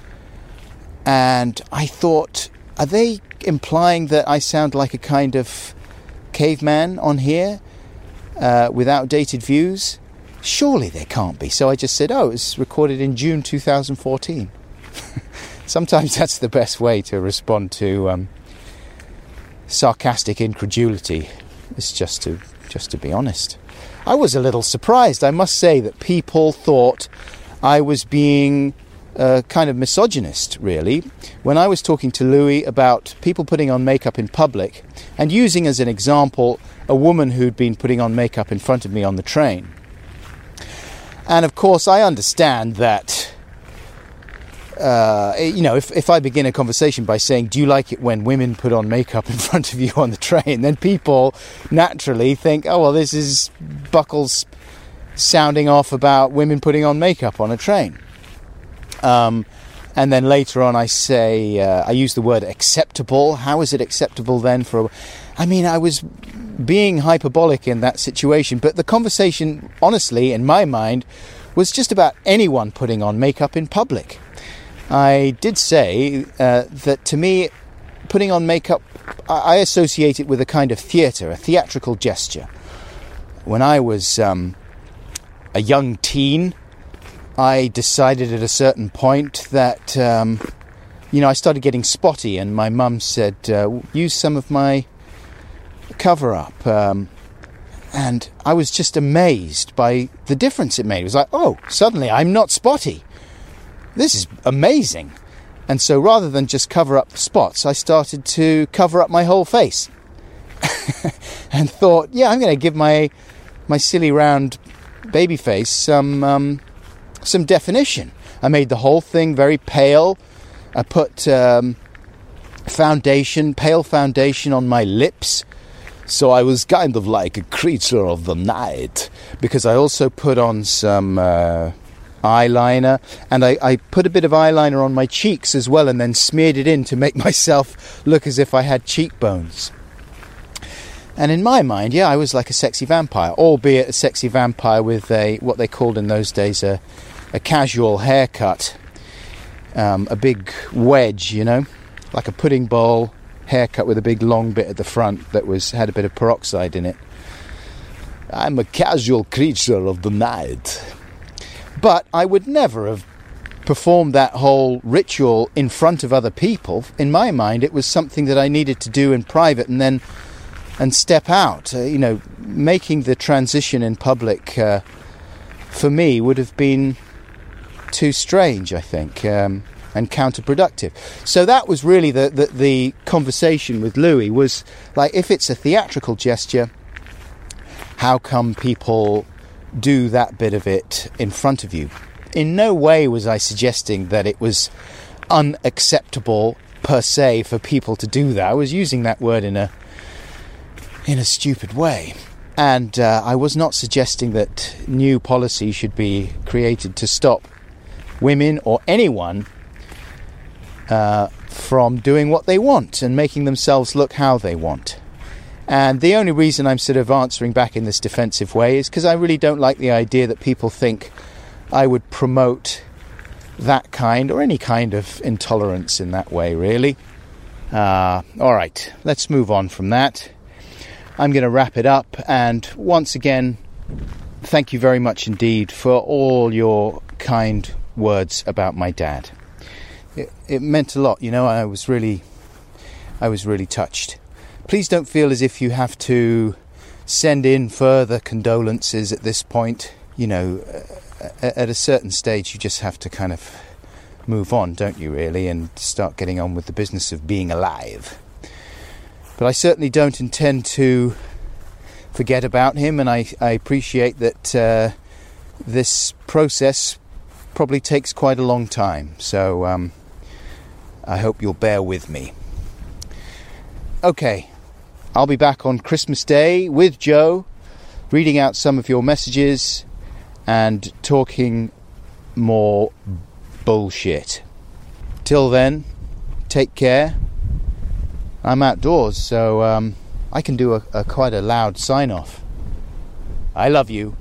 And I thought, are they implying that I sound like a kind of caveman on here uh, with outdated views? Surely there can't be. So I just said, oh, it was recorded in June two thousand fourteen. Sometimes that's the best way to respond to um, sarcastic incredulity. It's just to just to be honest. I was a little surprised, I must say, that people thought I was being uh, kind of misogynist, really, when I was talking to Louis about people putting on makeup in public and using as an example a woman who'd been putting on makeup in front of me on the train. And of course, I understand that, uh, you know, if, if I begin a conversation by saying, do you like it when women put on makeup in front of you on the train, then people naturally think, oh, well, this is Buckles sounding off about women putting on makeup on a train. Um, And then later on I say, uh, I use the word acceptable. How is it acceptable then for a... I mean, I was being hyperbolic in that situation, but the conversation, honestly, in my mind, was just about anyone putting on makeup in public. I did say uh, that to me, putting on makeup, I associate it with a kind of theatre, a theatrical gesture. When I was um, a young teen, I decided at a certain point that, um, you know, I started getting spotty, and my mum said, uh, use some of my cover-up. Um, and I was just amazed by the difference it made. It was like, oh, suddenly I'm not spotty. This is amazing. And so rather than just cover up spots, I started to cover up my whole face. And thought, yeah, I'm going to give my my silly round baby face some um, some definition. I made the whole thing very pale. I put um, foundation, pale foundation on my lips. So I was kind of like a creature of the night. Because I also put on some... Uh, eyeliner, and I, I put a bit of eyeliner on my cheeks as well, and then smeared it in to make myself look as if I had cheekbones. And in my mind, yeah, I was like a sexy vampire, albeit a sexy vampire with a what they called in those days a, a casual haircut, um, a big wedge, you know, like a pudding bowl haircut with a big long bit at the front that was had a bit of peroxide in it. I'm a casual creature of the night. But I would never have performed that whole ritual in front of other people. In my mind, it was something that I needed to do in private and then and step out. Uh, you know, making the transition in public uh, for me would have been too strange, I think, um, and counterproductive. So that was really the, the, the conversation with Louis, was like, if it's a theatrical gesture, how come people do that bit of it in front of you? In no way was I suggesting that it was unacceptable per se for people to do that. I was using that word in a in a stupid way, and uh, I was not suggesting that new policy should be created to stop women or anyone uh, from doing what they want and making themselves look how they want. And the only reason I'm sort of answering back in this defensive way is because I really don't like the idea that people think I would promote that kind or any kind of intolerance in that way, really. Uh, all right, let's move on from that. I'm going to wrap it up, and once again, thank you very much indeed for all your kind words about my dad. It, it meant a lot, you know. I was really, I was really touched. Please don't feel as if you have to send in further condolences at this point. You know, at a certain stage you just have to kind of move on, don't you, really, and start getting on with the business of being alive. But I certainly don't intend to forget about him, and I, I appreciate that uh, this process probably takes quite a long time. So um, I hope you'll bear with me. Okay. I'll be back on Christmas Day with Joe, reading out some of your messages and talking more bullshit. Till then, take care. I'm outdoors, so um, I can do a, a quite a loud sign-off. I love you.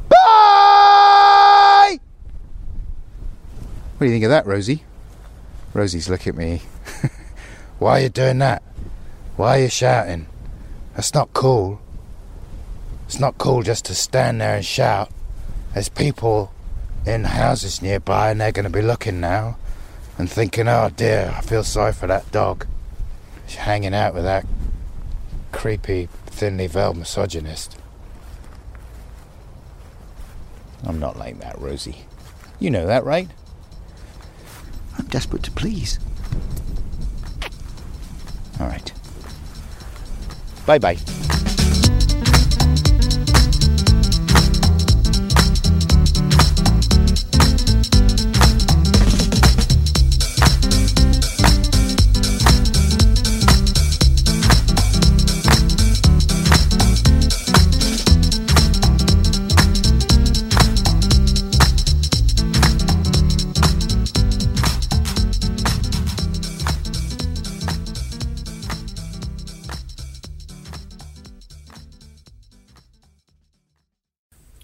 Bye! What do you think of that, Rosie? Rosie's looking at me. Why are you doing that? Why are you shouting? That's not cool. It's not cool just to stand there and shout. There's people in houses nearby, and they're going to be looking now and thinking, oh dear, I feel sorry for that dog. She's hanging out with that creepy, thinly veiled misogynist. I'm not like that, Rosie. You know that, right? I'm desperate to please. All right. Bye-bye.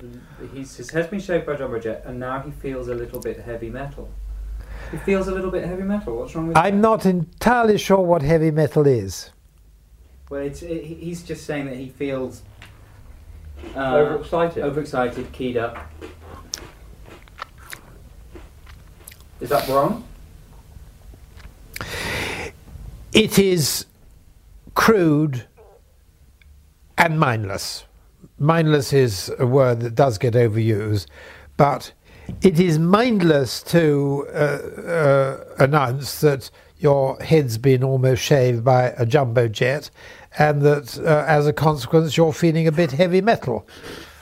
he's, his head's been shaved by Jumbo Jet, and now he feels a little bit heavy metal. He feels a little bit heavy metal. What's wrong with I'm that? not entirely sure what heavy metal is. Well, it's, it, he's just saying that he feels uh, Overexcited. overexcited, keyed up. Is that wrong? It is crude and mindless. Mindless is a word that does get overused, but it is mindless to uh, uh, announce that your head's been almost shaved by a jumbo jet and that uh, as a consequence you're feeling a bit heavy metal.